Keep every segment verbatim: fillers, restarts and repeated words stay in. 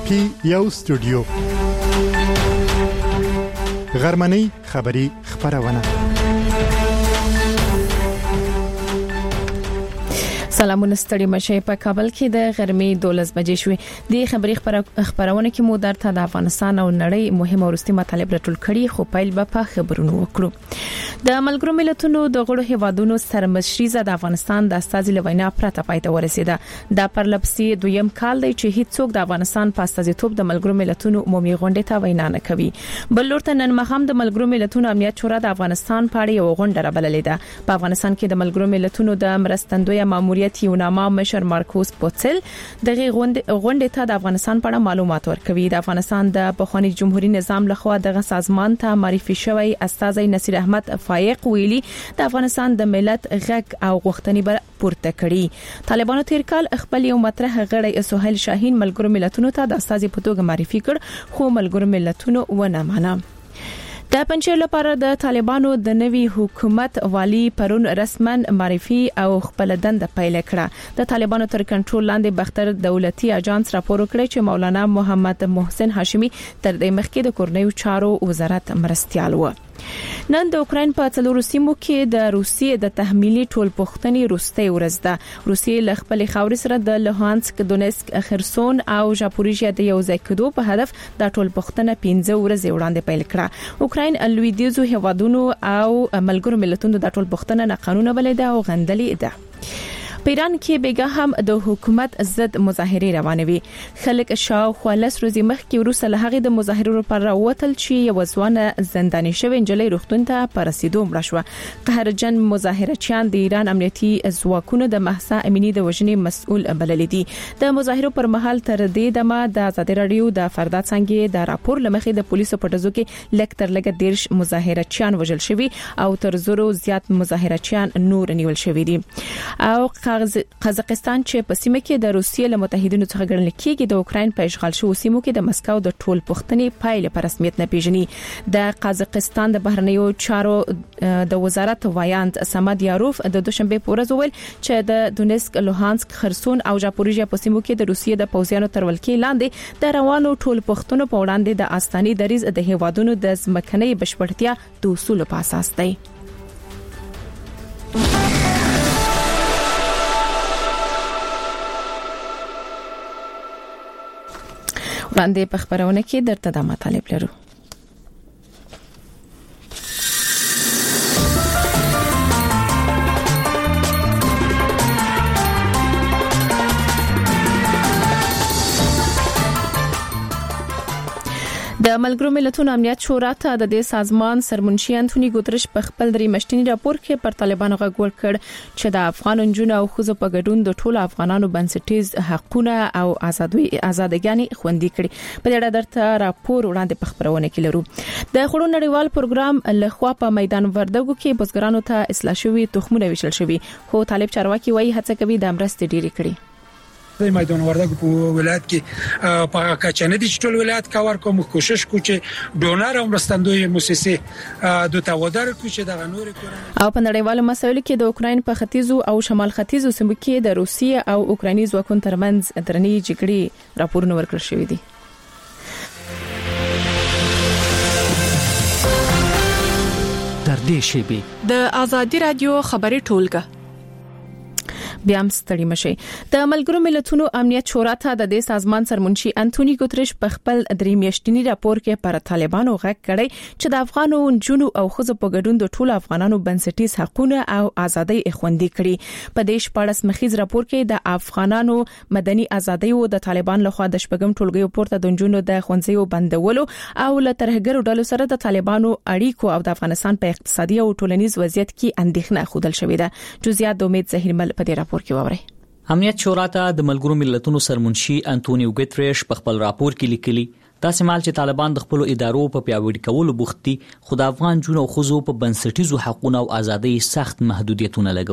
پی یو سټوډیو غرمنۍ خبری خبرونه. سلامونه ستړي مشه. په کابل کې د غرمې دولس بجې شوې. د خبري خبرونه کې مو درته د افغانستان او نړۍ مهم ورستي مطالب راټول کړي، خو پیل به په خبرونو وکړو. د ملګرو ملتونو د غړو هیوادونو سرمشري د افغانستان د استازي لوینا پرته پاتې ورسیده. د پرلپسي دویم کال دی چې هیڅوک د افغانستان په استازیتوب د ملګرو ملتونو عمومي غونډې ته وینا نه کوي. بل لورته نن مخام د ملګرو ملتونو امنیت شورا د افغانستان په اړه یو غونډه رابللې ده. په افغانستان کې د ملګرو ملتونو د مرستندوی ماموریت یوناما مشر مارکوس پوتسل دغه غونډې ته د افغانستان په اړه معلومات ورکوي. د افغانستان د پخوانی جمهوریت نظام لخوا دغه سازمان ته معرفي شوی استاذ نصیر احمد فایق ویلي د افغانستان د ملت غږ او غوښتنې بر پورته کړي. طالبانو تیر کال خپل یو مطرح غړی سهیل شاهین ملګرو ملتونو ته د استاذ په توګه معرفي کړ، خو ملګرو ملتونو ونه منله. د پنځیر لپاره د طالبانو د نوي حکومت والی پرون رسمن معرفي او خپل دند پیل کړه. د طالبانو تر کنټرول لاندې بختر دولتي اجانس راپور کړی چې مولانا محمد محسن هاشمي تر دې مخکې د کورنیو چارو وزارت مرستيال و. نن د اوکرين په څلورو سیمو کې د روسیې د تحمیلي ټولپوښتنې وروستۍ ورځ ده. روسیې له خپل خاورې سره د لوهانسک، دونیسک، خرسون او ژاپوریژیا د یو ځای کېدو په هدف د ټولپوښتنه پنځه ورځې وړاندې پیل کړه. اوکرين لویدیځو هیوادونو او ملګرو ملتونو د ټولپوښتنه نه قانون بلده او غندلې ده. په ایران کې بیګه هم د حکومت ضد مظاهره روانوي. خلک شاوخوا لس ورځې مخکې وروسته له هغه د مظاهرو پر راوتل چې یو ځوانه زنداني شوی انجلۍ روغتون ته پر رسیدو مړه شوه. قهرجن مظاهرچیان د ایران امنیتي ځواکونو د مهسا امینی د وژنې مسؤل بلل دي. د مظاهرو پر مهال تر دې دمه د آزادي رادیو د فردات څنګه د راپور لمخې د پولیسو په ډزو کې لک تر لګ دیرش مظاهرچیان وژل شوی او تر زرو زیات مظاهرچیان نور نیول شوی دي. او قزاقستان چې په سیمه کې د روسیې له متحدینو څخه ګڼل کېږي د اوکرين په اشغال شوو سیمو کې د مسکو د ټول پښتنې پایله په رسمیت نه پیژني. د قزاقستان د بهرنیو چارو د وزارت وایاند سمد یاروف د دوشنبه په ورځ ویل چې د دونیسک، لوهانسک، خرسون او ژاپوریژیا په سیمو کې د روسیې د پوځیانو تر ولکې لاندې د روانو ټول پښتنو په وړاندې د استاني دریز د هیوادونو د ځمکنۍ بشپړتیا د اصول په اساس دی. وړاندې په خبرونه کې درته د مطالب لرو. د ملګرو ملتونو امنیت شورا ته د دې سازمان سرمنشي انټونی ګوترش په خپل درې مشتنی راپور کې پر طالبانو غږ ورکړ چې د افغان نجونو او ښځو په ګډون د ټولو افغانانو بنسټیز حقوقونه او ازادي ازادګانې خوندي کړي. په دې اړه درته راپور وړاندې په خبرونه کې لرو. د خړو نړیوال پروګرام لخوا په میدان وردګو کې بزګرانو ته اصلاح شوی تخمونه ویشل شوی، خو طالب چارواکي وایي هڅه کوي د امرستې ډیری کړي. د میدان وردګو په ولایت کې په کچنه دي ټول ولایت کاور کوم کوشش کو چې ډونر او مرستندوی مؤسسه د توادر کو چې د غنور او په نړیوالو مسایلو کې د اوکرين په ختیځو او شمال ختیځو سیمو کې د روسیې او اوکراني ځواکونو ترمنځ درنې جګړې راپورونه ورکړل شوې دي. تر دې شیبې د آزادي رادیو خبري ټولګه بیا هم ستړي مشي. د ملګرو ملتونو امنیت شورا ته د دې سازمان سرمنشي انټونی ګوترش په خپل درې میاشتنی راپور کې پر طالبانو غږ کړی چې د افغانو جنو او ښځو په ګډون د ټولو افغانانو بنسټیز حقوقونه او ازادي خوندي کړي. په دې شپږ مخیز راپور کې د افغانانو مدني ازادي او د طالبان لخوا د شپږم ټولګیو پورته د جنونو د خوندزیو بندولو او له ترهګرو ډلو سره د طالبانو اړیکو او د افغانستان په اقتصادي او ټولنیز وضعیت کې اندېښنه خوده شوې ده. جزئیات د امید زهیرمل په دې راپور کې ووري. امنیت شورا ته د ملګرو ملتونو سرمنشي انټونی ګوترش په خپل راپور کې لیکلي تاسو مال چې طالبان د خپل ادارو په پیاوړي کولو بوختي، خو د افغان جنو او ښځو په بنسټیزو حقوقو او ازادۍ سخت محدودیتونه لګولي.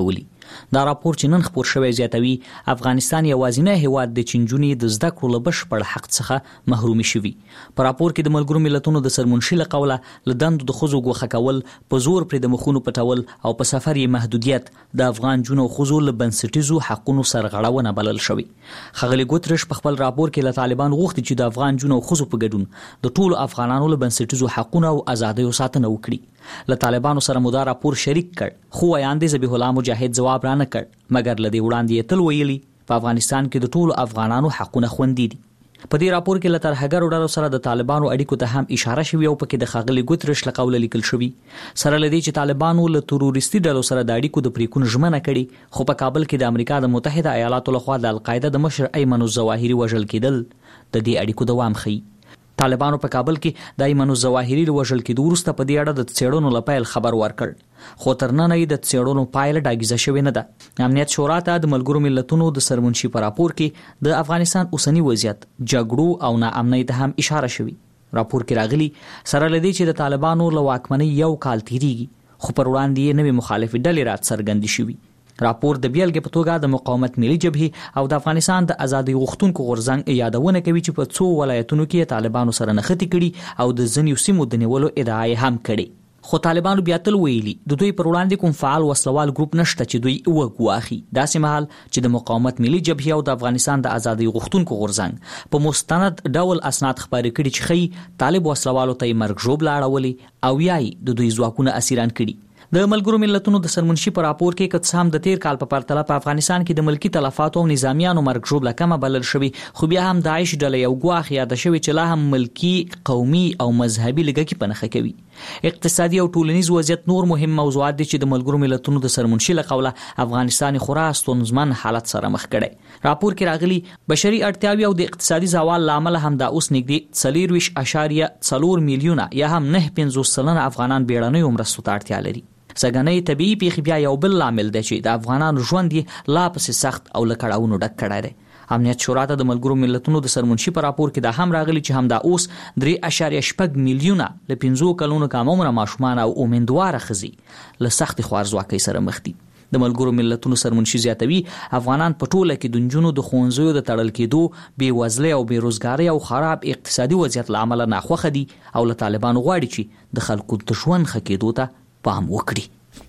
دا راپور چې نن خپور شوی زیاتوي افغانستان یوازینی هیواد د چنجونی د زده کړو له بشپړ حق څخه محرومي شوی. په راپور کې د ملګرو ملتونو د سرمنشي له قوله له دندو د ښځو ګوښه کول، په زور پرې د مخونو پټول او په سفر یې محدودیت د افغان جنو ښځو له بنسټیزو حقونو سرغړونه بلل شوی. ښاغلي ګوتریش په خپل راپور کې له طالبان غوښتي چې د افغان جنو ښځو په ګډون د ټولو افغانانو له بنسټیزو حقونو او ازادیو ساتنه وکړي. له طالبانو سره مو دا راپور شریک کړ، خو وایاندې ذبیح الله مجاهد ځواب را نه کړ، مګر له دې وړاندې یې تل ویلي په افغانستان کې د ټولو افغانانو حقونه خوندي دي. په دې راپور کې له ترهګرو ډلو سره د طالبانو اړیکو ته هم اشاره شوې او پکې د ښاغلي ګوتریش له قوله لیکل شوی سره لدی چې طالبانو له تروریستي ډلو سره د اړیکو د پریکون ژمنه کړي، خو په کابل کې د امریکا د متحده ایالاتو لخوا د القاعده د مشر ایمن الظواهري وژل کېدل د دې اړیکو دوام ښيي. طالبانو په کابل کې د ایمن الظواهري وژل کېدو وروسته په دې اړه د څېړنو لپاره خبر ورکړ، خو تر نن یې د څېړنو پایله ډاګیزه شوې نه ده. امنیت شورا ته د ملګرو ملتونو د سرمنشي په راپور کې د افغانستان اوسنی وضعیت، جګړو او ناامنۍ ته هم اشاره شوې. راپور کې راغلي سره لدی چې د طالبانو له واکمنۍ یو کال تیریږي، خو پر وړاندې یې نوې مخالفې ډلې رات څرګندې شوي. راپور د بیلګې په توګه د مقاومت ملي جبهې او د افغانستان د ازادۍ غوښتونکو غورځنګ یادونه کوي چې په څو ولایتونو کې طالبانو سره نښتې کړي او د ځینو سیمو د نیولو ادعا یې هم کړې. خو طالبانو بیا تل ویلي د دوی پر وړاندې کوم فعال وسلوال ګروپ نشته چې دوی وګواخي. داسې مهال چې د مقاومت ملي جبهې او د افغانستان د ازادۍ غوښتونکو غورځنګ په مستند ډول اسناد خپاره کړي چې ښیي طالب وسلوالو ته یې مرګ ژوبله اړولې او یا یې د دوی ځواکونه اسیران کړي. د ملګرو ملتونو د سرمنشي په راپور کې که څه هم د تیر کال په پرتله په افغانستان کې د ملکی تلفاتو او نظامیانو مرګ ژوبله کمه بلل شوی، خو بیا هم داعش ډله یو ګواښ یاده شوی چې لا هم ملکی، قومي او مذهبي لږکي په نښه کوي. اقتصادي او ټولنیز وضعیت نور مهم موضوعات دي چې د ملګرو ملتونو د سرمنشي له قوله افغانستان خورا ستونزمن حالت سره مخ کړي. راپور کې راغلي بشري اړتیاوې او د اقتصادي زوال لامل هم دا اوس نږدې څلور ویشت اعشاریه څلور میلیونه یا هم نه پنځوس سلنه افغانان بیړنیو مرستو ته اړتیا لري. سګنۍ طبيعي پیښې بیا یو بل لامل دی چې د افغانانو ژوند یې لا پسې سخت او له کړاوونو ډک کړی دی. امنیت شورا ته د ملګرو ملتونو د سرمنشي په راپور کې دا هم راغلي چې همدا اوس درې اعشاریه شپږ میلیونه له پنځو کلونو کم عمره ماشومان او امیندواره ښځې له سختې خوارځواکۍ سره مخ دي. د ملګرو ملتونو سرمنشي زیاتوي افغانان په ټوله کې د نجونو د ښوونځیو د تړل کېدو، بېوزلۍ او بېروزګارۍ او خراب اقتصادي وضعیت له امله ناخوښه دي او له طالبانو غواړي چې د خلکو د ژوند ښه کېدو ته پام وکړي.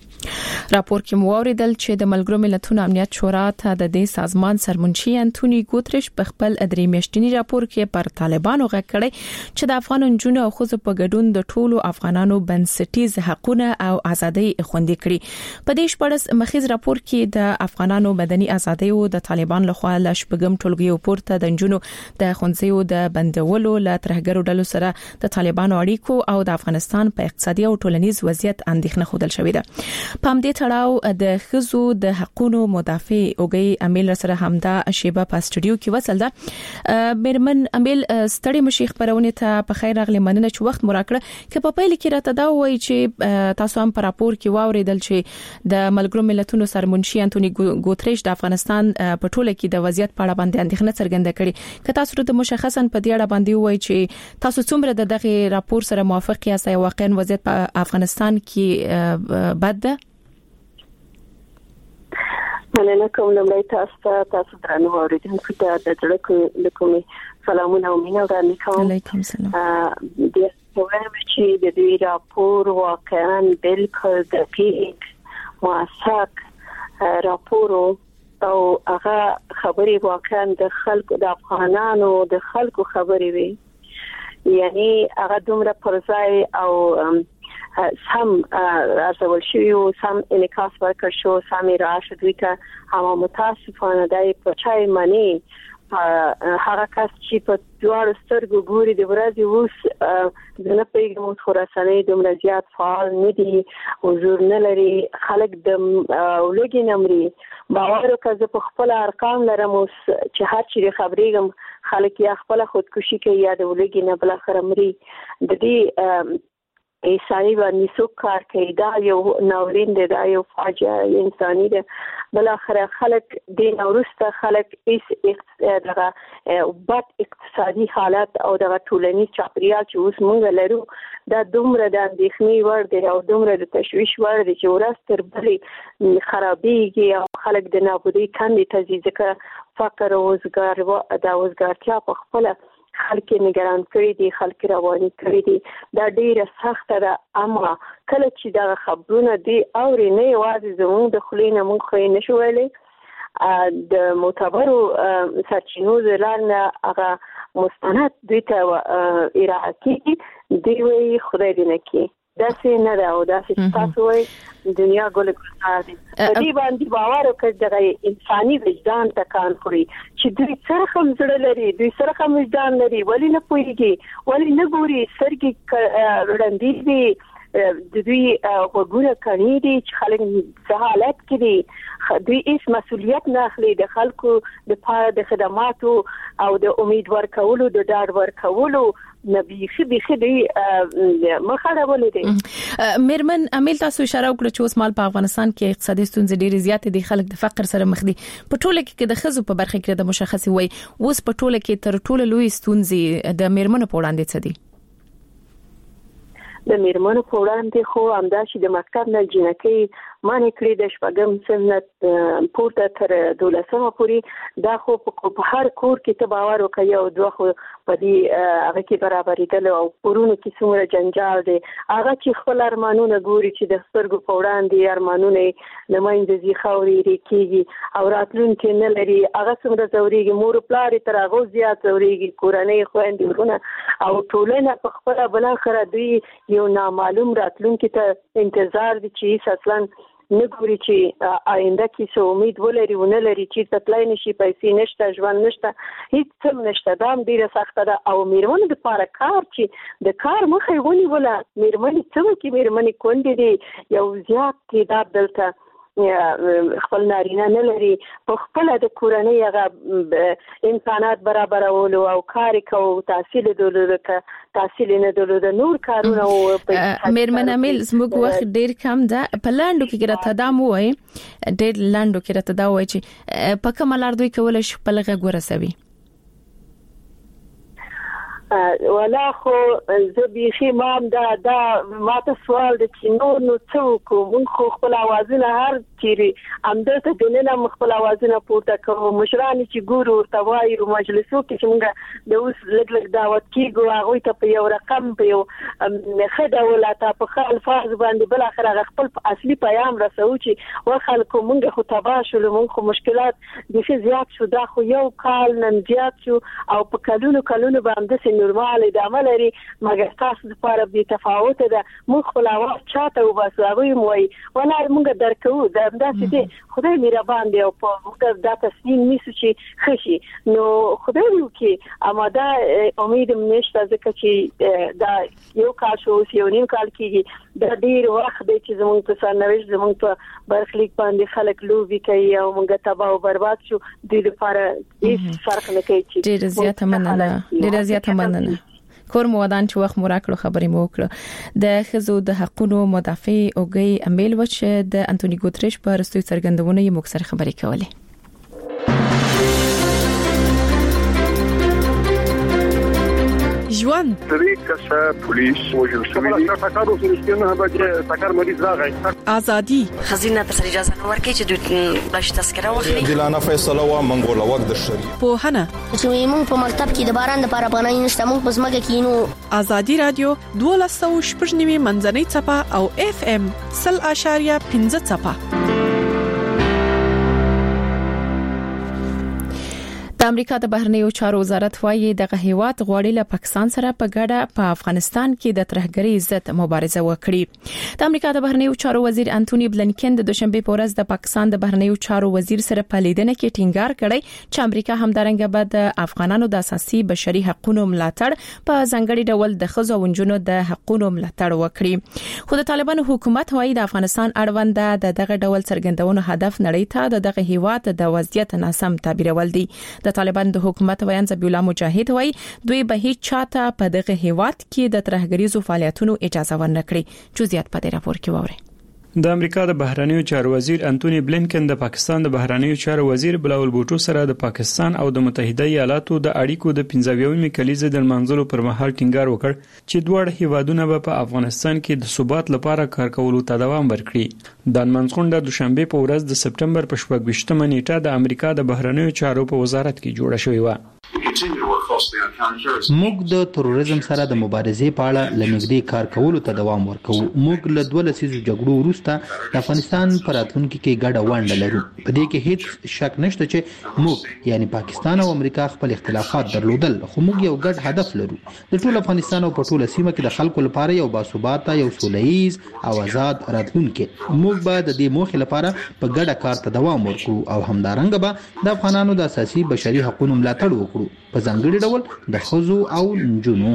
راپور کې مو اوریدل چې د ملګرو ملتونو امنیت شورا ته د دې سازمان سرمنشي انټونی ګوتریش په خپل درې میاشتنی راپور کې پر طالبانو غږ کړی چې د افغان نجونو او ښځو په ګډون د ټولو افغانانو بنسټیز حقوقونه او ازادۍ خوندي کړي. په دې شپږ مخیز راپور کې د افغانانو مدني ازادۍ او د طالبان لخوا له شپږم ټولګي پورته د نجونو د ښوونځیو د بندولو له ترهګرو ډلو سره د طالبانو اړیکو او د افغانستان په اقتصادي او ټولنیز وضعیت اندېښنه خوده شوې ده. په همدې تړاو د ښځو د حقوقو مدافع اوګي امیل سره همدا شیبه په استودیو کې وصل ده. میرمن امیل ستړي مشي خبرونه ته په خیر راغلی، مننه چې وخت مو راکړه. که په پیل کې راته دا وایي چې تاسو هم په راپور کې واوریدل چې د ملګرو ملتونو سرمنشي انټونی ګوتریش د افغانستان په ټوله کې د وضعیت په اړه باندې اندېښنه څرګنده کړې، که تاسو ته مشخصا په دې اړه باندې وایي چې تاسو څومره د دغه راپور سره موافق یاست، واقعا وضعیت په افغانستان کې بد ده؟ مننه کوم لمړی تاسو ته تاسو درنو اوریدونکو ته د زړه کومې سلامونه او مینه وړاندې کوم. علیکم سلام. د وایم چې د دې راپور واقعا بالکل دقیق موثق راپور او هغه خبرې واقعا د خلکو د افغانانو د خلکو خبرې وي، یعنی هغه دومره پرځای او سم ارزول شوی او سم انعکاس ورکړ شو، سم راشه دوی ته هم متاسفانه دای په چای معنی هغه کس چې په دوه سترګو ګوري د ورځې اوس د نه پیغام خراساني دومره زیات فعال نه دي او حضور نه لري. خلک د ولګي نمرې باور وکړه په خپل ارقام لرم اوس چې هر چیرې خبرېږم خلک یا خپل خودکشي کوي یا د ولګي نه بل اخر مري. د دې انساني باندې څوک کار کوي، دا یو ناورین دی، دا یو فاجعه انساني ده. بل اخر خلک د نورسته خلک هیڅ دغه بد اقتصادي حالت او دغه ټولنیز چاپیریال چې اوس موږ لرو دا دومره د اندېښنې وړ دی او دومره د تشویش وړ دی چې ورځ تر بلې خرابېږي او خلک د نابودي کندې ته ځي ځکه فقر او وزګار او د وزګارتیا په خپل خلک نگران کړي دي، خلک رواني کړي دي. دا ډیره سخته ده، اما کله چې دا خبرونه دي اوري نه یوازې زموږ د خلینو مونږ خو نه شو ویلي د معتبرو سرچینو زلانه هغه مستند دوی ته ارائه کیږي، دی وی خدای دې نه کړي دا څه نه ده او دا چې تاسو وایي دنیا ګل ګلزار دي. په دې باندې باور وکړئ د انساني وجدان تکان خوري چې دوی سره هم زړه لري، دوی سره هم وجدان لري، ولی نه پوهیږي، ولی نه ګوري، سرګي وړاندې دي د دوی وګوره کړي دي چې خلک سہالت کړي، دوی هیڅ مسؤلیت نه اخلي د خلکو د پاره د خدماتو او د امید ورکولو د ډاډ ورکولو نبی خبي خدي مخاله ولې. میرمن امیل تاسو اشاره وکړه چې اوس مال په افغانستان کې اقتصادي ستونزې ډېرې زیاتې دي، خلک د فقر سره مخ دي. په ټوله کې د خزو په برخه کې د مشخصي وای اوس په ټوله کې تر ټوله لوی ستونزې د میرمنو په وړاندې څه دي؟ د میرمنو په وړاندې خو همدا چې د مکتب نه جنکۍ معنی کړی د شپږم سنت پورته تر دولسمه پورې، دا خو په هر کور کې ته باور وکړي او دوه خو په دې هغه کې برابرېدل او پرونو کې څومره جنجال دی، هغه چې خپل ارمانونه ګوري چې د سترګو په وړاندې ارمانونه د مینځ ځي خاورې ریکيږي او راتلونکي نه لري، هغه څومره زوريږي، مور پلار تر هغه زیات زوريږي، کورنۍ خويندې ورونه او ټولنه په خپل بل اخر دوی یو نامعلوم راتلونکي ته انتظار دي چې اصلا نه ګوري چې آینده کې څه امید ولري ونه لري، چې تطلای نشي، پیسې نشته، ژوند نشته، هیڅ څه نشته. دا ډیره سخته ده او میرمنو لپاره کار چې د کار مخې ونیوله، میرمنې څه کوي، میرمنې کونډې دي یو زیات تعداد دلته خپل نارینه نه لري، په خپل د کورنۍ هغه امکانات برابرولو او کار کوي، تحصیل دولته تحصیل نه دولته نور کارونه او میرمن امیل زموږ وخت ډیر کم ده، په لاندو کې راته دا مو وای ډیر لاندو کې راته دا وای چې په کوم لار دوی کول شي په لغه ګورسوي ولا خو زه بيخي مام دا دا ماته سوال د چینو نو څوک مونږ خو خپل اوازونه هر چیرې امدته دنه مخبل اوازونه پورته کوو، مشران چې ګورو توای او مجلسو کې چې موږ د اوس لګ لګ دعوت کیږو هغه ته په یو رقم په یو خدای ولاته په خپل فرض باندې بل اخر هغه خپل اصلي پیغام رسو چې ور خلکو موږ خو تباشل موږ خو مشکلات د څه زیات شو، دا خو یو کال نن زیات شو او په کلونو کلونو باندې نورمال د عمل لري، مګر تاسو لپاره به تفاوت ده. موږ خپل اواز چاته وباسوي موي ولا موږ درکو دا داسې دي، خدای مهربان دی او په موږ دا تصمیم نیسو چې خشي نو خدای یو کې اما دا امید نشته ځکه چې دا یو کال شو یو نیم کال کېږي، دا ډیر وخت دی چې زموږ په سرنوشت زموږ په برخلیک باندې خلک لوبي کوي او موږ تباہ او برباد شو، د لپاره هیڅ فرق نه کوي. ډیر زیات مننه، ډیر زیات مننه. کور مو ودان چې وخت مو راکړو خبرې مو وکړه. د خزو د حقونو مدافع اوګي امیل وچ د انټونی ګوتریش پر رسوي څرګندونه یې مکسر خبرې کولې. ژوند طریقه سره پولیس وجل شوی دی تاکارو سره نه باندې تاکار مریض راغی ازادي خزینه تر اجازه نه ورکړي چې دوی باش تذکره واخلي دلانه فیصله وا منګول وخت د شری په هنه چې موږ په مکتب کې د باران لپاره پناه نشته، موږ په ځمکه کې نو ازادي رادیو دولسو شپږنیمه منځنۍ چپه او اف ام صفر اشاریه پنځه چپه. د امریکا د بهرنیو چارو وزارت وايي دغه هیواد غواړي له پاکستان سره په ګډه په افغانستان کې د ترهګرۍ ضد مبارزه وکړي. د امریکا د بهرنیو چارو وزیر انټونی بلنکن د دوشنبه په ورځ د پاکستان د بهرنیو چارو وزیر سره په لیدنه کې ټینګار کړی چې امریکا همدارنګه به د افغانانو د اساسي بشري حقوقو ملاتړ په ځانګړي ډول د ښځو او نجونو د حقوقو ملاتړ وکړي. خو د طالبانو حکومت وايي د افغانستان اړوند د دغه ډول څرګندونو هدف نړۍ ته د دغه هیواد د وضعیت ناسم تعبیرول دي. د طالبان د حکومت ویان ذبیح الله مجاهد وایي دوی به هیڅ چاته په دغه هیواد کې د ترهګریزو فعالیتونو اجازه ورنکړي. جزئیات په دې راپور کې ووري. د امریکا د بهرنیو چارو وزیر انټونی بلینکن د پاکستان د بهرنیو چارو وزیر بلاول بوټو سره د پاکستان او د متحده ایالاتو د اړیکو د پنځاویمې کلیزې د منځلو پر مهال ټینګار وکړ چې دواړه هیوادونه به په افغانستان کې د ثبات لپاره کار کولو ته دوام ورکړي. د منځغونډه د دوشنبه په ورځ د سپټمبر په شپږ ویشتمه نیټه د امریکا د بهرنیو چارو په وزارت کې جوړه شوې و. موږ د تروریزم سره د مبارزې په اړه لنګدي کار کولو ته دوام ورکوو. موږ له دوه لسیزو جګړو وروسته د افغانستان پر راتلونکي کې ګډه ونډه لرو. په دې کې هیڅ شک نشته چې موږ یعنی پاکستان او امریکا خپل اختلافات درلودل، خو موږ یو ګډ هدف لرو. د ټول افغانستان او په ټوله سیمه کې د خلکو لپاره یو باثباته، یو سولهییز او آزاد راتلونکي. موږ به د دې موخې لپاره په ګډه کار ته دوام ورکړو او همدارنګه به د افغانانو د اساسي بشري حقوقو ملاتړ وکړو، په ځانګړي ډول د ښځو او نجونو.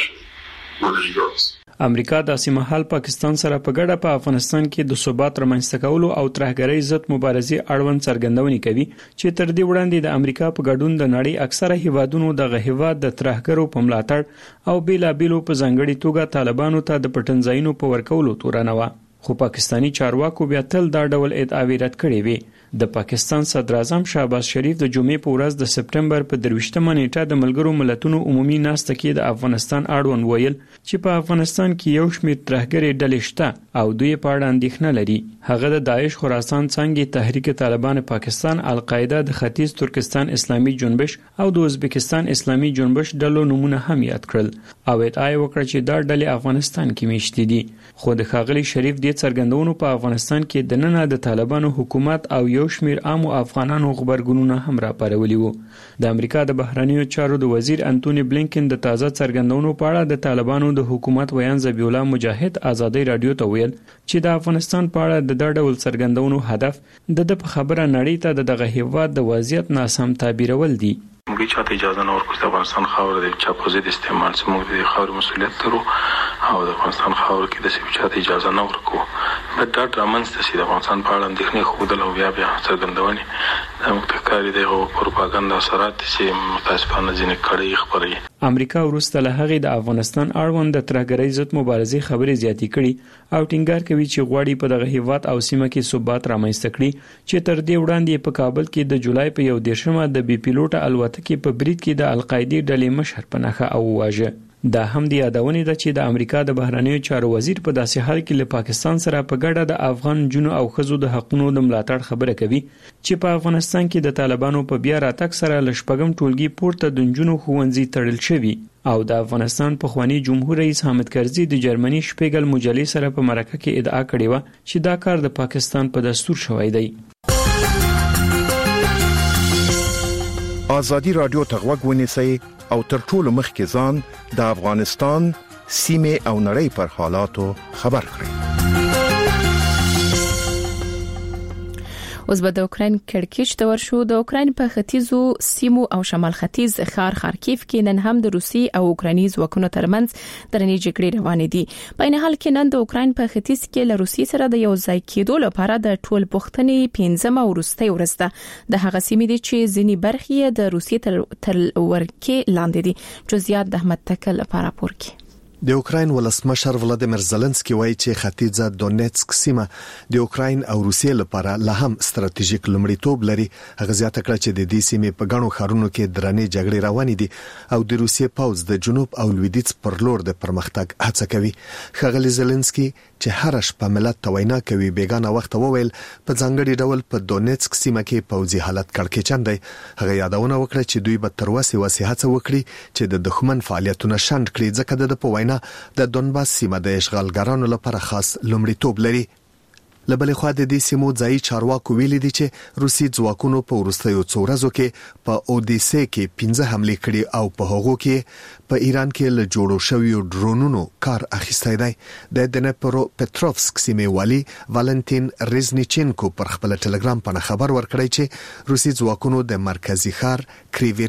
امریکا د سیمهال پاکستان سره په ګډه په افغانستان کې د ثبات رامنځته کولو او ترهګرۍ ضد مبارزې اړوند څرګندونې کوي چې تر دې وړاندې د امریکا په ګډون د نړۍ اکثره هیوادونو د غهیواد د ترهګرو په ملاتړ او بیلابیلو په ځانګړي توګه طالبانو ته د پټنځایونو په ورکولو تورنه و. خو پاکستانی چارواکو بیا تل دا ډول ادعاوې رد کړې وي. د پاکستان صدر اعظم شهباز شریف د جمعې په ورځ د سپټمبر په درویشتمه نیټه د ملګرو ملتونو عمومي ناسته کې د افغانستان اړوند ویل چې په افغانستان کې یو شمېر ترهګرې ډلې شته او دوی په اړه اندېښنه لري. هغه د داعش خراسان څنګه تحریک طالبان پاکستان، القاعده، د ختیځ ترکستان اسلامي جنبش او د ازبکستان اسلامي جنبش ډلو نمونه هم یاد کړل او ادعا وکړه چې دا ډلې افغانستان کې میشتې دي. خو د ښاغلي شریف د څرګندونو په افغانستان کې د نن د طالبانو حکومت او یو شمیر عام افغانانو خبرګونونه هم راپارولي وو. د امریکا د بهرنیو چارو د وزیر انټونی بلینکن د تازه څرګندونو په اړه د طالبانو د حکومت ویان ذبیح الله مجاهد آزادۍ رادیو ته ویل چې د افغانستان په اړه د دا ډول څرګندونو هدف د په خبره نړۍ ته د دغه هیواد د وضعیت ناسم تعبیرول دي. موږ چاته اجازه نه ورکوو چې افغانستان خاور د چا په ضد استعمال شي. موږ د خاور مسؤلیت لرو او د افغانستان خاور کې د څه چاته اجازه نه ورکوو. په دا ډرامنځته چې د افغانستان په اړه اندېښنې ښودل او بیا بیا څرګندونې دا موږ ته ښکاري دغه پروپاګاندا اثرات چې متاسفانه ځینې کړۍ خپروي. امریکا وروسته له هغې د افغانستان اړوند د ترهګرۍ ضد مبارزې خبرې زیاتې کړي او ټینګار کوي چې غواړي په دغه هیواد او سیمه کې ثبات رامنځته کړي چې تر دې وړاندې په کابل کې د جولای په یو دېرشمه د بي پیلوټه الوتکې په برید کې د القاعدې ډلې مشر په نښه او واژه. دا هم د یادونې ده چې د امریکا د بهرنیو چارو وزیر په داسې حال کې له پاکستان سره په ګډه د افغان جنو او ښځو د حقوقو د ملاتړ خبره کوي چې په افغانستان کې د طالبانو په بیا راتګ سره له شپږم ټولګي پورته د نجونو ښوونځي تړل شوي او د افغانستان پخوانی جمهور رئیس حامد کرزي د جرمني شپیګل مجلې سره په مرکه کې ادعا کړې و چې دا کار د پاکستان په دستور شوی دی. آزادی رادیو ته غوږ ونیسئ او تر ټولو مخکې ځان د افغانستان سیمه او نړۍ پر حالاتو خبر کړئ. اوس به د اوکرين کړکېچ د ورشو د اوکرين په ختیځو سیمو او شمال ختیځ ښار خارکیف کې نن هم د روسي او اوکراني ځواکونو ترمنځ درنې جګړې روانې دي. په ان حال کې نن د اوکرين په ختیځ کې له روسي سره د یو ځای کېدو لپاره د ټول پښتنې پنځمه ورستۍ ورځ ده. د هغه سیمې دي چې ځینی برخې د روسي تر ورکې لاندې دي. جزئیات د احمد تکل لپاره پورکي. د اوکراین ولسمشر ولادیمیر زيلنسکي وایي چې ختیځه دونیتسک سیمه د اوکراین او روسیې لپاره لا هم ستراتیژیک لومړیتوب لري. هغه زیاته کړه چې د دې سیمې په غنو خارونو کې درنې جګړې روانې دي او د روسیې پوځ د جنوب او لویدیځ پر لور د پرمختګ هڅه کوي. ښاغلي زيلنسکي چې هر شپه ملت ته وینا کوي بیگانه وخت وویل په ځانګړي ډول په دونیتسک سیمه کې پوځي حالت کړکېچن دی. هغه یادونه وکړه چې دوی به تر وسه وسه هڅه وکړي چې د دښمن فعالیتونه شنډ کړي ځکه د په د دونباس سیمه د اشغالګرانو لپاره خاص لومړیتوب لري. لبلې خوا د دې سیمو ځایي چارواکو ویلي دي چې روسي ځواکونو په وروستیو څو ورځو کې په اودیسه کې پنځه حملې کړې او په هغو کې په ایران کې له جوړو شویو ډرونونو کار اخیستی دی. د دنپرو پټروفسک سیمې والی والنتین ریزنیچینکو پر خپل ټلګرام باندې خبر ورکړی چې روسي ځواکونو د مرکزی ښار کریویری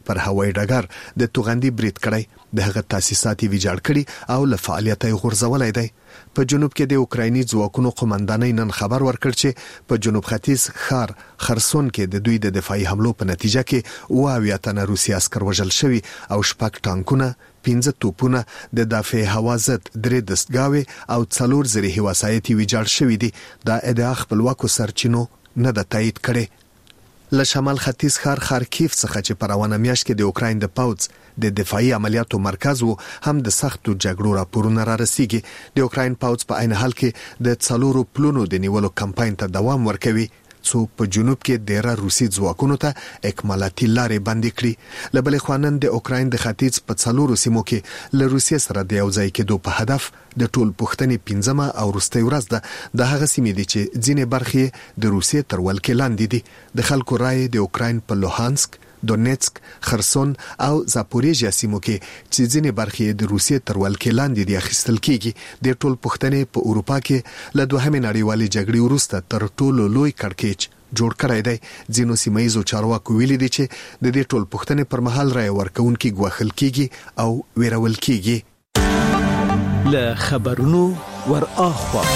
پر هوایي ډګر د توغندي برید کړی د هغه تاسیسات ویجاړ کړي او له فعالیت غورځولای دی. په جنوب کې د اوکرایني ځواکونو قومندانۍ نن خبر ورکړ چې په جنوب ختیځ ښار خرسون کې د دوی د دفاعي حملو په نتیجه کې اوه اویا تنه روسي عسکر وژل شوي او شپږ ټانکونه، پنځه توپونه، د دافع هوا ضد درې دستګاوې او څلور زرهي وسایط ویجاړ شوي دي. دا ادعا خپلواکو سرچینو نه ده تایید کړې. له شمال ختیځ ښار خارکیف څخه چې په روانه میاشت کې د اوکراین د پوځ د دفاعي عملیاتو مرکز وو هم د سختو جګړو راپورونه را رسیږي. د اوکراین پوځ په عین حال کې د څلورو پلونو د نیولو کمپاین ته دوام ورکوي څو په جنوب کې ډیره روسي ځواکونو ته اکمالاتي لارې بندې کړي. له بلې خوا نن د اوکراین د ختیځ په څلورو سیمو کې له روسیې سره د یو ځای کېدو په هدف د ټول پښتنې پنځمه او وروستۍ ورځ ده. د هغه سیمې دي چې ځینې برخې د روسیې تر ولکې لاندې دي. د خلکو رایې د اوکراین په لوهانسک، دونیتسک، خرسون او زاپوریژیا سیمو کې چې ځینې برخې د روسیې تر ولکې لاندې دي اخیستل کیږي. د ټول پښتنې په اروپا کې له دوهمې نړیوالې جګړې وروسته تر ټولو لوی کړکېچ جوړ کړی دی. ځینو سیمایي چارواکو ویلي دي چې د دې ټول پښتنې پر مهال رای ورکوونکي ګواښل کیږي او ویرول کیږي. له خبرونو ور اخوا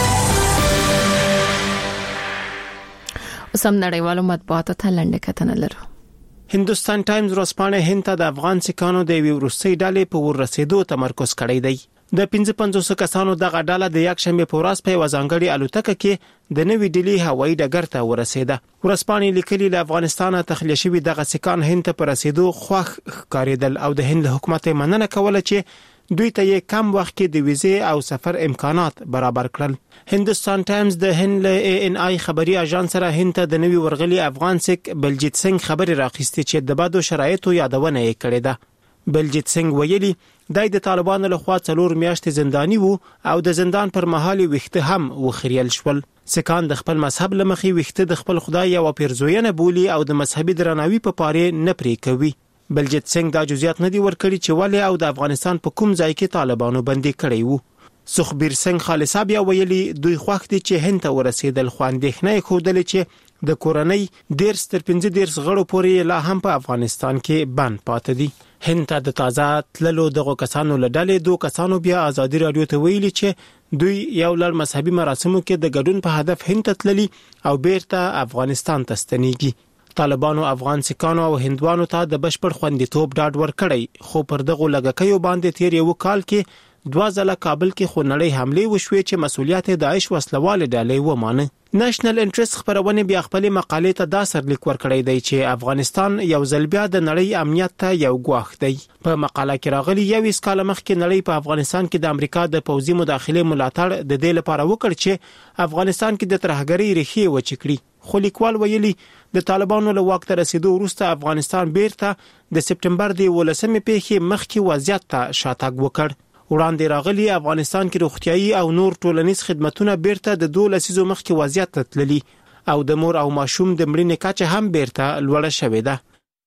اوس هم نړیوالو مطبوعاتو ته لنډه کتنه لرو. هندوستان ټایمز ورځپاڼه هند ته د افغان سکانو د یوې وروستۍ ډلې په ورسېدو تمرکز کړی دی. د پنځه پنځوس کسانو دغه ډله د یک شنبه په ورځ په یوه ځانګړې الوتکه کې د نوې ډیلي هوایي ډګر ته ورسېده. ورځپاڼې لیکلي له افغانستانه تخلیه شوي دغه سکان هند ته په رسېدو خوښ ښکارېدل او د هند له حکومت یې مننه کوله چې دوی ته یې کم وخت کې د ویزې او سفر امکانات برابر کړل. هندوستان ټایمز د هند له ای ان آی خبري اژانس سره هند ته د نوي ورغلي افغان سک بلجیت سنگ خبري راخیستي چې د بدو شرایطو یادونه یې کړې ده. بلجیت سنگ ویلي دای د طالبانو لخوا څلور میاشتې زنداني وو او د زندان پر مهال ویښته هم وخریل شول. سکان د خپل مذهب لمخې ویښته د خپل خدای او پیرزوینه بولی او د مذهبي درناوي په پاره نه پرې کوي. بلجیت سنگ دا جزئیات نه دی ورکړي چې ولې او د افغانستان په کوم ځای کې طالبانو بندي کړی وو. سخبیر سنگ خالصا بیا ویلي دوی خوښ دي چې هند ته ورسېدل، خو اندېښنه یې ښودلې چې د کورنۍ ډېر تر پنځه دېرش غړو پورې لا هم په افغانستان کې بند پاتې دي. هند ته د تازه تللو دغو کسانو له ډلې دوه کسانو بیا ازادي راډیو ته ویلي چې دوی یو لړ مذهبي مراسمو کې د ګډون په هدف هند ته تللي او بیرته افغانستان ته ستنېږي. طالبانو افغان سکانو او هندوانو ته د بشپړ خوندیتوب ډاډ ورکړی، خو پر دغو لګکیو باندې تیر یو کال کې دوه ځله کابل کې خونړۍ حملې وشوې چې مسولیت د داعش وسلواله ډلې ومانه. نېشنل انټرست خبرونه بیا خپل مقالې ته دا سرلیک ورکړی دی چې افغانستان یو ځل بیا د نړۍ امنیت ته یو ګواښ دی. په مقاله کې راغلي یو هیڅ کال مخکې نړۍ په افغانستان کې د امریکا د پوځي مداخله ملاتړ د دې لپاره وکړ چې افغانستان کې د ترهګرۍ ریښې وچکړي. خو لیکوال ویلي د طالبانو له واک ته رسیدو وروسته افغانستان بیرته د سپټمبر د ولسمې پیښې مخکې وضعیت ته شاتګ وکړ. وړاندې راغلي افغانستان کې روغتيایي او نور ټولنیز خدماتونه بیرته د دوه لسیزو مخکې وضعیت ته تللي او د مور او ماشوم د مړینې کچه هم بیرته لوړه شوې ده.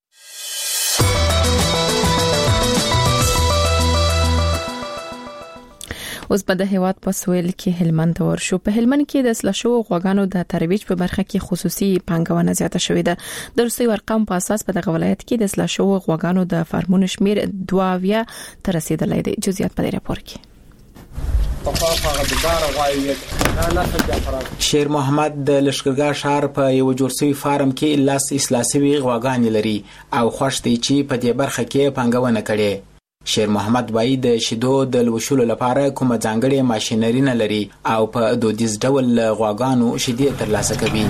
اوس په د هیواد په سویل کې هلمند ته ورشو. په هلمند کې د اصلاح شوو غواګانو د ترویج په برخه کې خصوصي پانګونه زیاته شوې ده. د روسي ارقام په اساس په دغه ولایت کې د اصلاح شوو غواګانو د فارمونو شمیر دوه اویا ته رسیدلی دی. جزئیات په دې راپور کې. شیر محمد د لشکرګاه ښار په یو جوړسوي فارم کې لاس اصلاح شوي غواګانې لري او خوښ دی چې په دې برخه کې پانګونه کړي. شیر محمد وایي د شیدو د لوشلو لپاره کومه ځانګړې ماشینري نه لري او په دودیز ډول غواګانو شیدې ترلاسه کوي.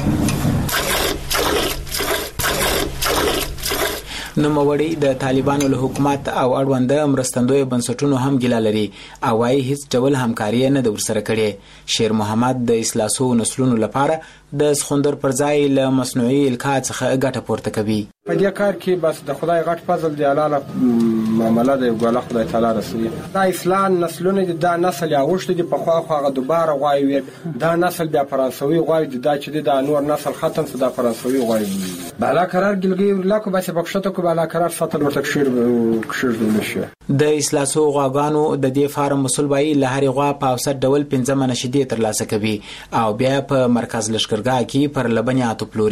نوموړی د طالبانو له حکومت او اړوند مرستندوی بنسټونو هم ګیله لري او وايي هیڅ ډول همکاري نه د ورسره کړي. شیر محمد د اصلاحو نسلونو لپاره د سخوندر پر ځای له مصنوعي القاح څخه ګټه پورته کوي. په دې کار کې بس د خدای غټ فضل دی، الله معاملې دی ګوله خدای تعالی رسوي. دا اسلام نسلونه دي، دا نسل یا وښته دي په خوا خواغه دوباره غواوي، دا نسل بیا فرانسوي غواوي دي، دا چې دا نور نسل ختم شو دا فرانسوي غواوي. بالا قرار ګلګي لاکو بس بخښته کو بالا قرار ساتل ورته کشیر کشیر نشي. د اصلاحو غواګانو د دې فارم مسول وایي له هرې غوا په اوسط ډول پنځه منه شیدې ترلاسه کوي او بیا په مرکز لشکرګاه کې پر لبنیاتو پلوري.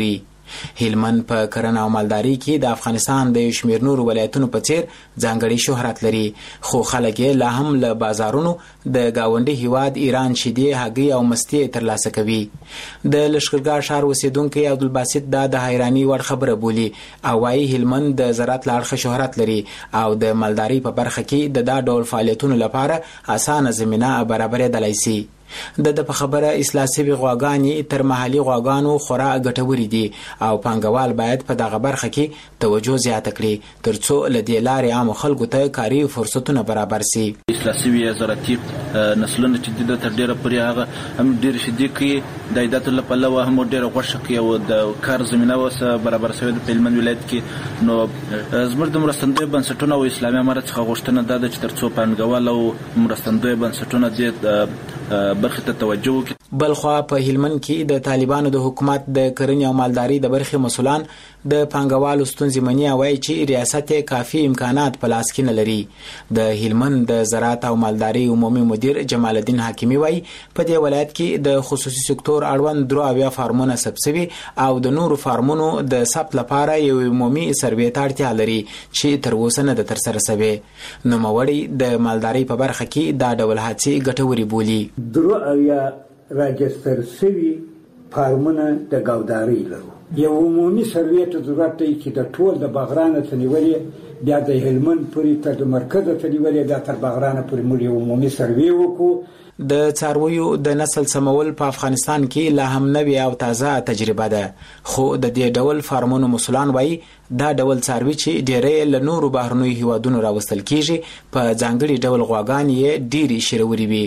هلمند په کرنه او مالداري کې د افغانستان د شمیر نور ولایتونو په څیر ځانګړي شهرت لري، خو خلک یې لا هم له بازارونو د گاونډي هیواد ایران شیدې، هګۍ او مستې ترلاسه کوي. د لشکرګاه ښار اوسیدونکي عبدالباسط دا د حیراني وړ خبره بولي او وايي هلمند د زراعت له اړخه شهرت لري او د مالداري په برخه کې د دا ډول فعالیتونو لپاره اسانه زمینه برابرېدلی سي. د د په خبره اصلاح شوي غواګانې تر محلي غواګانو خورا ګټورې دي او پانګوال باید په دغه برخه کې توجه زیاته کړي ترڅو له دې لارې عامو خلکو ته کاري فرصتونه برابر سي. اصلاح شوي زراعتي نسلونه چې د تر ډیره پورې هغه هم ډیر شدید کې د عایداتو له پلوه هم ډیره غوښه کوي او د کار زمینه وسه برابر شوې د هلمند ولایت کې. نو زموږ د مرستندوی بنسټونو او اسلامي امارت څخه غوښتنه ده چې ترڅو پانګوال او مرستندوی بنسټونه د برخه ته توجه وکړي. بلخوا په هلمند کې د طالبانو د حکومت د کرنې او مالداري د برخې مسولان د پانګوالو ستونزې مني او وایي چې ریاست کافي امکانات په لاس کې نه لري. د هلمند د زراعت او مالداري عمومي مدیر جمال الدین حکیمي وایي په دې ولایت کې د خصوصي سکتور اړوند درو اویا فارمونه ثبت شوي او د نورو فارمونو د ثبت لپاره یو عمومي سروې ته اړتیا لري چې تر اوسه نه ده ترسره شوې. نوموړی د مالداري په برخه کې دا ډول هڅې ګټورې بولي. درو اویا راجستر شوي فارمونه د ګاودارۍ لرو. یو عمومي سروې ته ضرورت دی چې د ټول د بغرانه ته نیولې بیا د هلمند پورې تر د مرکزه ته نیولې بیا تر بغرانه پورې موږ یو عمومي سروې وکړو. د څارویو د نسل سمول په افغانستان کې لا هم نوې او تازه تجربه ده، خو د دې ډول فارمونو مسولان وایي دا ډول څاروي چې ډېرې له نورو بهرنیو هیوادونو راوستل کیږي په ځانګړي ډول غواګانې یې ډېرې شرورې وي.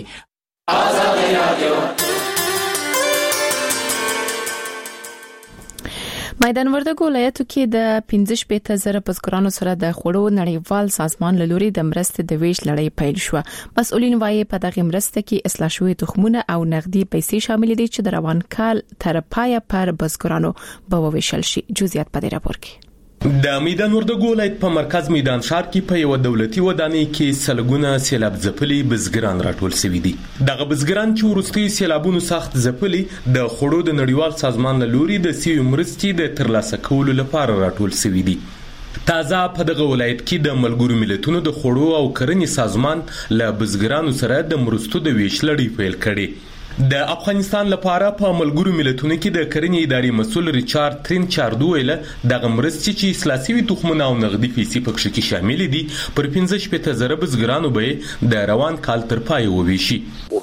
میدان وردګو ولایتو کې د پنځه شپېته زره بزګرانو سره د خوړو نړیوال سازمان له لوري د مرستې د ویش لړۍ پیل شو. مسؤلین وايي په دغه مرسته کې اصلاح شوي تخمونه او نغدي پیسې شامل دي چې د روان کال تر پایه پر بزګرانو به وویشل شي. جزئیات په دې راپور کې. د میدان وردګو ولایت په مرکز میدان ښار کې په یو دولتي ودانۍ کې سلګونه سیلاب ځپلي بزګران راټول شوي دي. دغه بزګران چې وروستي سیلابونو سخت ځپلي د خوړو د نړیوال سازمان له لوري د سیو مرستې د ترلاسه کولو لپاره راټول شوي دي. تازه په دغه ولایت کې د ملګرو ملتونو د خوړو او کرنې سازمان له بزګرانو سره د مرستو د ویش لړۍ پیل کړي. د افغانستان لپاره په ملګرو ملتونو کې د کرنې ادارې مسول ریچارډ ترین چاردو ویل دغه مرستې چې اصلاح شوي تخمونه او نغدي پیسې پکې کې شامل دي پر پنځه شپېته زره بزګرانو به د روان کال تر پای وویشي.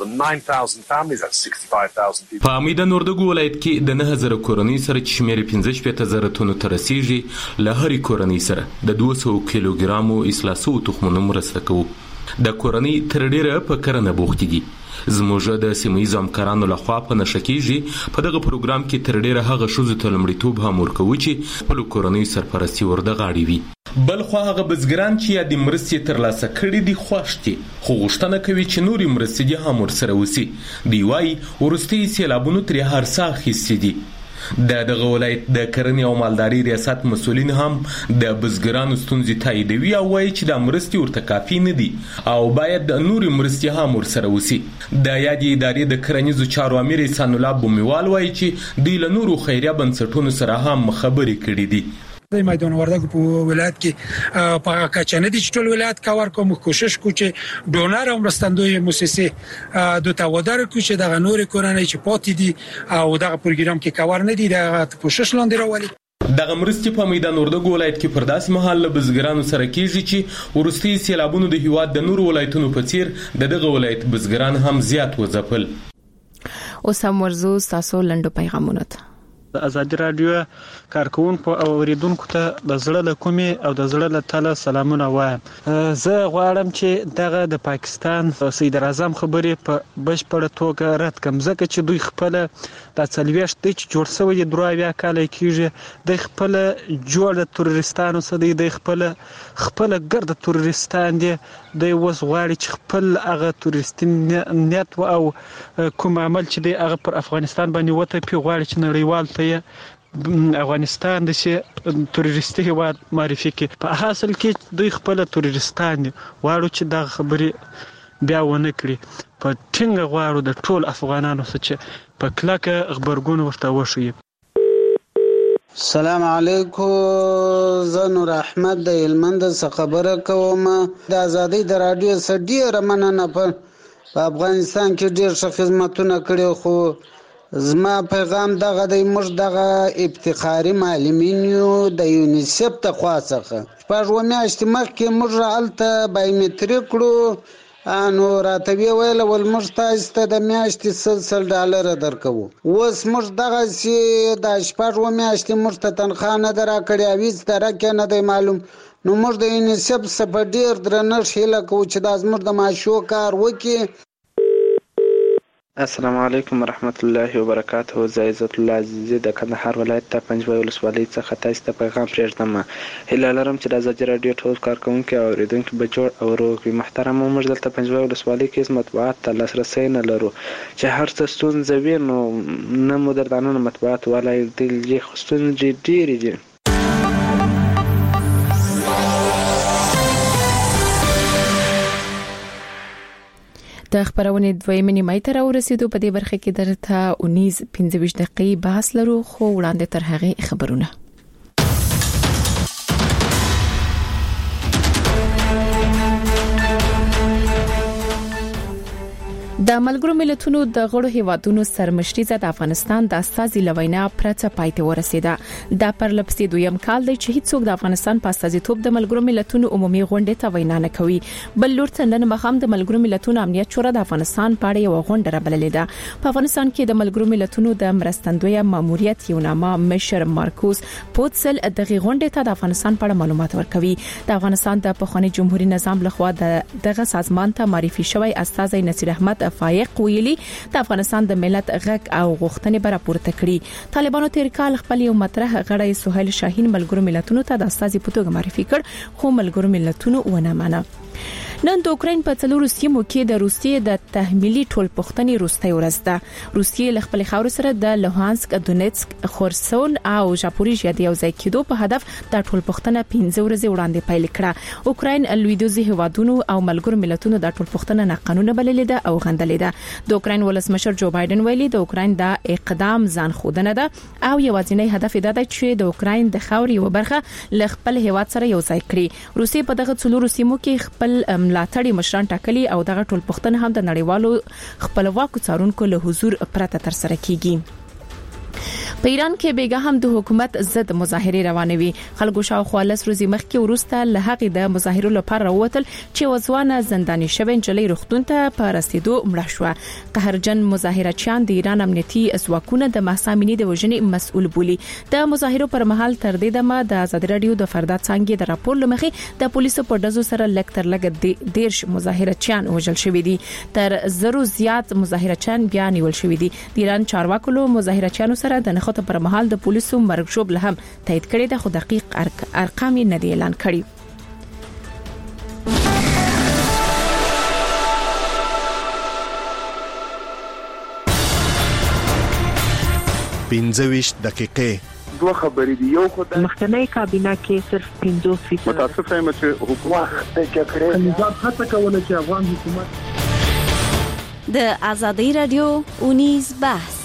په میدان وردګو ولایت کې د نه زره کورنۍ سره چې شمېر پنځه شپېته زره تونو ته رسیږي له هرې کورنۍ سره د دوه سوه کیلوګرامو اصلاح شوو تخمونو مرسته کوو. د کورنۍ تر ډیره په کرنه بوختې دي. زموږ د سیمه‌ییزو همکارانو لخوا په نشه کېږي په دغه پروګرام کې تر ډیره هغه ښځو ته لومړیتوب هم ورکوو چې خپلو کورنیو سرپرستي ورده غاړې وي. بلخوا هغه بزګران چې یا د مرستې ترلاسه کړي دي خوښ دي، خو غوښتنه کوي چې نورې مرستې دې هم ورسره وسي. دوی وایي وروستي سیلابونو ترې هر څه اخیستي دي. د دغه ولایت د کرنې او مالداري ریاست مسؤلین هم د بزګرانو ستونزې تاییدوي او وایي چې د مرستې ورته کافي نه دي او باید نورې مرستې هم ورسره وسي. د یادې ادارې د کرنیزو چارو امیر احسان الله بومیوال وایي چې دوی له نورو خیریه بنسټونو سره هم خبرې کړې دي. د میدان وردګو په ولایت کې په کچنه دي چې ټول ولایت کاور کوم کوشش کوي چې ډونر او مرستندوی مؤسسه د تاودار کوي چې د نورې کورنۍ چې پاتې دي او دغه پروګرام کې کاور نه دي د کوشش لاندې راولي. دغه مرستې په میدان وردګو ولایت کې پر داسې مهال له بزګرانو سره کېږي چې وروستي سیلابونو د هیواد د نورو ولایتونو په څیر د دغه ولایت بزګران هم زیات وځپل. اوس هم ورزو تاسو لنډو پیغامونه ته د ازادي رادیو کارکونکو او اوریدونکو ته د زړه له کومې او د زړه له تله سلامونه وایم. زه غواړم چې دغه د پاکستان سید اعظم خبرې په بشپړه توګه رد کړم، ځکه چې دوی خپل د څلوېښت دی چې جوړ شوی دی درې اویا کاله کېږي، د خپل جوړ تروریستانو سره دی، د خپل خپل ګرد تروریستان دی، د اوس غواړي چې خپل هغه تروریستي نیت او کوم عمل چې دی هغه پر افغانستان باندې وته پی غواړي چې نړیوال ته افغانستان د شي تروریستي هیواد معرفي کړي. په حاصل کې دوی خپل تروریستان دي، غواړو چې دا خبرې بیا ونه کړي. په ټینګه غواړو د ټول افغانانو سره چې په کلکه خبرګون ورته وشي. السلام علیکم، زه نور احمد د هلمند څخه خبره کوم. د ازادۍ د رادیو څخه ډیره مننه. په افغانستان کې ډیر ښه خدمتونه کړي، خو زما پیغام دغه دی، موږ دغه افتخاري معلمین یو د یونیسف د خوا څخه. شپږ اووه میاشتې مخکې موږ هلته بایومټریک کړو، نو راته ویې ویل ول موږ تاسو ته د میاشتې سل سل ډالره درکوو. اوس موږ دغسې د شپږ اووه میاشتې موږ ته تنخواه نه ده راکړې او هېڅ درک یې نه دی معلوم. نو موږ د یونیسف څخه په ډېر درنښت هیله کوو چې دا زموږ د معاشو کار وکړي. السلام علیکم ورحمت الله وبرکاته. زه عزت الله عزیزی د کندهار ولایت د پنجوای ولسوالۍ څخه تاسو ته پیغام پرېږدم. هیله لرم چې د ازادي راډیو ټول کارکونکي او اورېدونکي به جوړ او روغ وي. محترمه، موږ دلته پنجوای ولسوالۍ کې مطبوعات ته لاسرسی نه لرو، چې هر څه ستونزه وي نو نه مو در دننه مطبوعات والای دي، خو ستونزې ډېرې دي. د خبرونې دویمه نیمه ته راورسېدو. په دې برخه کې درته اونیز پنځه ویشت دقیقې بحث لرو، خو وړاندې تر هغه خبرونه. د ملګرو ملتونو د غړو هیوادونو سرمشري د افغانستان د استازي لوینا پرته پایته ورسېده. دا پر لپسې دویم کال دی چې هیڅوک د افغانستان په استازیتوب د ملګرو ملتونو عمومي غونډې ته وینا نه کوي. بل لور ته نن مخام د ملګرو ملتونو امنیت شورا د افغانستان په اړه یو غونډه رابللې ده. په افغانستان کې د ملګرو ملتونو د مرستندوی ماموریت یو نامه مشر مارکوس پوتسل دغه غونډې ته د افغانستان په اړه معلومات ورکوي. د افغانستان د پخوانی جمهوریت نظام لخوا دغه سازمان ته معرفي شوی استازي نصیر احمد فایق ویلي د افغانستان د ملت غږ او غوښتنې بر پورته کړي. طالبانو تیر کال خپل یو مطرح غړی سهیل شاهین ملګرو ملتونو ته د استازي په توګه معرفي کړ، خو ملګرو ملتونو ونه منله. نن د اوکرين په څلورو سیمو کې د روسیې د تحمیلي ټولپوښتنې وروستۍ ورځ ده. روسیې له خپل خاور سره د لوهانسک، دونیتسک، خرسون او ژاپوریژیا د یو ځای کېدو په هدف د ټولپوښتنه پنځه ورځې وړاندې پیل کړه. اوکرين لویدیځي هیوادونو او ملګرو ملتونو د ټولپوښتنه ناقانونه بللې ده او غندلې ده. د اوکرين ولسمشر جو بایدن ویلي د اوکرين د اقدام ځان خودنه ده او یوازینی هدف دا دی چې د اوکرين د خاور یو برخه له خپل هیواد سره یو ځای کړي. روسیې په دغه څلورو سیمو کې خپل ملاتړي مشران ټاکلي او دغه ټولپوښتنه هم د نړیوالو خپلواکو څارونکو له حضور پرته تر سره کیږي. په ایران کې بیګا هم د حکومت ضد مظاهره روانوي. خلکو شاوخوا لس ورځې مخکې ورسته له هغه د مظاهرو لپاره راوتل چې وځوانه زنداني شوی نجلۍ روغتون ته په رسیدو مړه شو. قهرجن مظاهرچیان د ایران امنیتي ځواکونو د محسامینې د وژنې مسؤل بولي. د مظاهرو پر مهال تر دې دمه د آزاد رادیو د فردا څنګه د راپور لمخې د پولیسو په دزو سره لک تر لګ دیرش مظاهرچیان وژل شوی دي. تر زرو زیات مظاهرچیان بیا نیول شوی دي. د ایران چارواکو له مظاهرچیانو سره د نخښت پر مهال د پولیسو مرګ شوبله هم تایید کړي ده، خو دقیق ارقام یې نه دي اعلان کړي. پنځه ویشت دقیقې دوه خبرې دي. یو خو د مخکنی کابینه کې صرف پنځوس فیصد متاسف یم چې حکومت د جګړې نظام هڅه کوله چې افغان حکومت د ازادي رادیو اونیز بحث.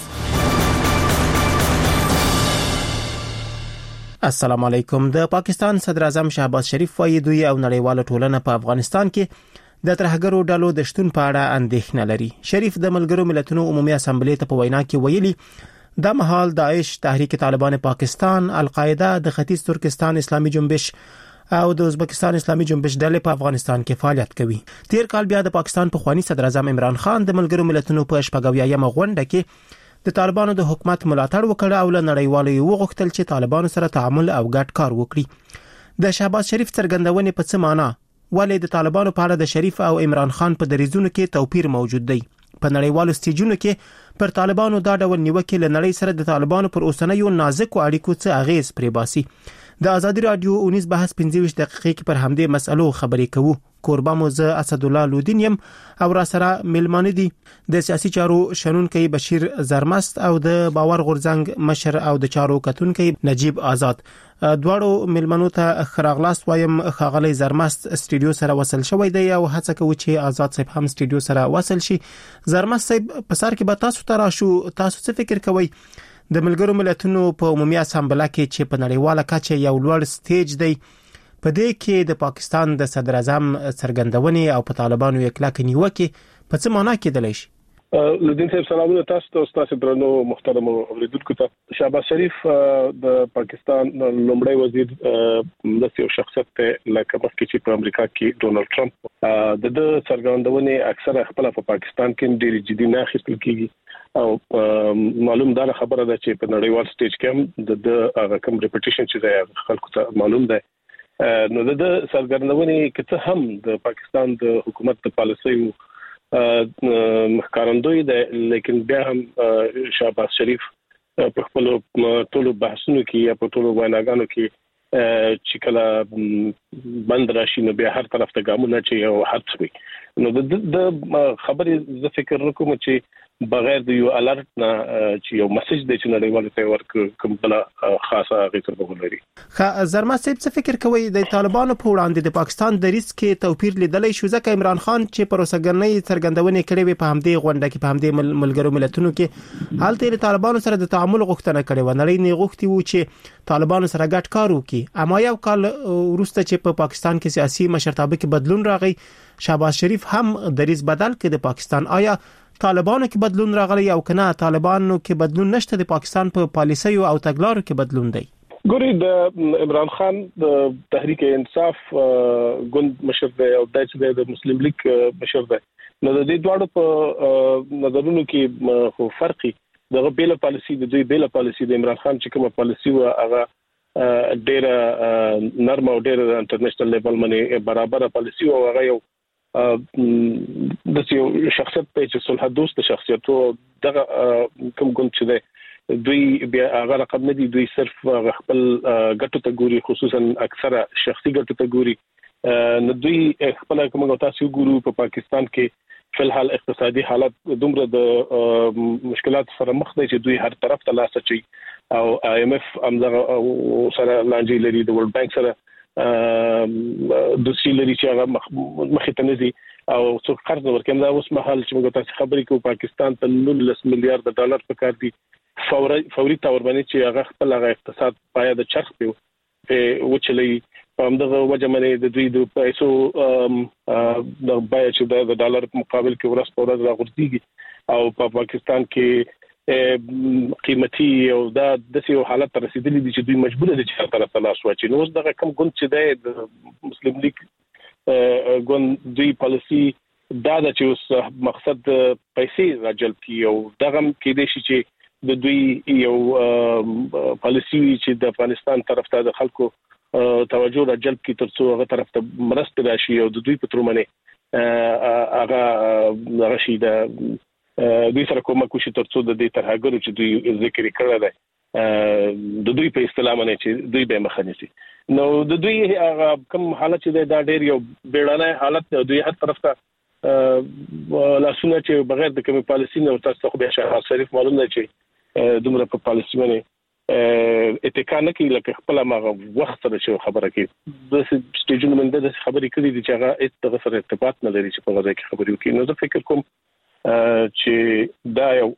السلام علیکم. د پاکستان صدر اعظم شهباز شریف وايي دوی او نړیواله ټولنه په افغانستان کې د ترهګرو ډلو د شتون په اړه اندېښنه لري. شریف د ملګرو ملتونو عمومي اسامبلې ته په وینا کې ویلي د مهال داعش، تحریک طالبان پاکستان، القاعده، د ختیځ ترکستان اسلامي جنبش او د ازبکستان اسلامي جنبش ډلې په افغانستان کې فعالیت کوي. تیر کال بیا د پاکستان پخوانی صدر اعظم عمران خان د ملګرو ملتونو په شپږویایم غونډه کې د طالبانو د حکومت ملاتړ وکړ او له نړیوالو یو غوښتل چې طالبانو سره تعامل او ګډ کار وکړي. د شهباز شریف څرګندونې په څه معنی؟ ولې د طالبانو په اړه د شریف او عمران خان په دریزونو کې توپیر موجود دی؟ په نړیوالو سټیجونو کې پر طالبانو دا ډول نیوکې له نړۍ سره د طالبانو پر اوسنیو نازکو اړیکو څه اغیز پرې باسي؟ د ازادي رادیو اونیز بحث پنځه ویشت دقیقې کې پر همدې مسألو خبرې کوو. کوربه مو زه اسد الله لودین یم او را سره ملمانه دي د سیاسي چارو شنونکي بشیر زرمست او د باور غورځنګ مشر او د چارو کتونکي نجیب آزاد. دواړو ملمنو ته خراغلاس وایم. خاغلی زرمست استودیو سره وصل شوی دی او هڅه کوي چې آزاد صاحب هم استودیو سره وصل شي. زرمست صاحب په سر کې به تاسو ته راشو. تاسو څه فکر کوئ د ملګرو ملتونو په عمومي اسامبله کې چې په نړیواله کچه یو لوړ سټیج دی، په دې کې د پاکستان د صدر اعظم څرګندونې او په طالبانو یو کلک نیوکه په څه معنا کېدلی شي؟ لدین صاحب سلامونه تاسو ته، تاسو درنو محترم اوریدونکو ته. شهباز شریف د پاکستان لومړی وزیر د یو شخصیت ته لکه مخکې چې په امریکا کې ډونالد ټرمپ د د څرګندونې اکثره خپل په پاکستان کې ډېری جدي نه اخیستل کیږي او معلوم دا خبره ده چې په نړیوال سټیج کې هم د هغه کوم ریپټیشن چې د خلکو ته معلوم ده. نو د څرګندونې کې هم د پاکستان د حکومت د پالیسۍ مخکارندوی ده، لیکن بیا هم شهباز شریف په خپل ټولو بحثونو کې یا په ټولو ویناګانو کې چې کله بند راشي نو بیا هر طرف ته ګامونه چې یو حد وي. نو د خبرې زه فکر وکم چې بغیر د یو الرټ نه چې یو میسج دی چې نړیوال ته ورک کوم بل خاصه غیر وګوري. خا زرما صاحب څه فکر کوي د طالبانو په وړاندې د پاکستان د ریسک کې توپیر لیدلای شو؟ ځکه عمران خان چې پروسګرنۍ څرګندونې کړې وي په همدې غونډه کې په همدې ملګرو ملتونو کې حالت د طالبانو سره د تعامل غوښتنه کړې و، نړۍ نه غوښتي وو چې طالبانو سره ګډ کار وکړي. اما یو کال وروسته چې په پاکستان کې سیاسي مشرتابه کې بدلون راغی، شهباز شریف هم د ریس بدل کې د پاکستان آیا طالبانو کې بدلون راغلی او کنه طالبانو کې بدلون نشته، د پاکستان په پالیسۍ او تګلارو کې بدلون دی؟ ګوري د عمران خان د تحریک انصاف ګوند مشر دی او د مسلم لیگ مشر دی. نو د دې دواړو په نظرونو کې خو فرقي دغه بیل پالیسي د دوی بیل پالیسي د عمران خان چې کومه پالیسي و هغه ډېر نرم او ډېر انټرنیشنل لیول باندې برابر پالیسي او هغه یو د یو شخصیت په چې صلح دوست شخصیت او دغه کوم ګوند چې دی دوی بیا هغه رقم نه دي، دوی صرف خپل ګټو ته ګوري، خصوصا اکثره شخصي ګټو ته ګوري. نو دوی خپل کوم تاسو ګورو په پاکستان کې فلحال اقتصادي حالت دومره د مشکلات سره مخ دی چې دوی هر طرف ته لاس اچي او آی ایم ایف امزغه سره لانجې لري، د ورلد بانک سره د سیلري چې هغه مخې ته نزي او څوک قرض ورکوي. دا اوس مهال چې موږ تاسو خبرې کوو پاکستان ته نولس میلیارډ ډالر پکار دي فوري فوري تور باندې چې هغه خپل هغه اقتصاد پایا د چرخ په وچلې په همدغه وجه باندې د دوی د پیسو د بای چې د ډالر په مقابل کې ورس په ورځ راغورځيږي او په پاکستان کې قیمتي او دا د یو حالت ته رسیدلې دي چې دوی مجبور دي چې طرف ته لاس واچي. نو دغه کم ګوند چې د مسلم لیگ ګوند دوی پالیسي دا د چې اوس مقصد پیسې راجلب کی او دغه کې د شي چې د دوی یو پالیسي چې د افغانستان طرف ته د خلکو توجه راجلب کی ترڅو هغه طرف ته مرسته راشي او د دوی په ترمنه هغه راشي د دوی سره کومک وشي ترڅو د دې ترهګرو چې دوی ذکر کړل دی د دوی په اصطلاح باندې چې دوی به مخ نشي. نو د دوی هغه کوم حالت چې دا ډېر یو بیړنی حالت دی، دوی هر طرف ته لاسونه چې بغیر د کوم پالیسي نه تاسو خو به شهباز شریف معلوم دی چې دومره په پالیسي باندې اتکا نه کوي لکه خپل ماغه وخت سره چې خبره کوي. د سټیجونو باندې د خبرې کړې دي چې هغه هیڅ سره ارتباط نه لري چې په غوږ کې خبرې وکړي. نو زه فکر کوم چې دا یو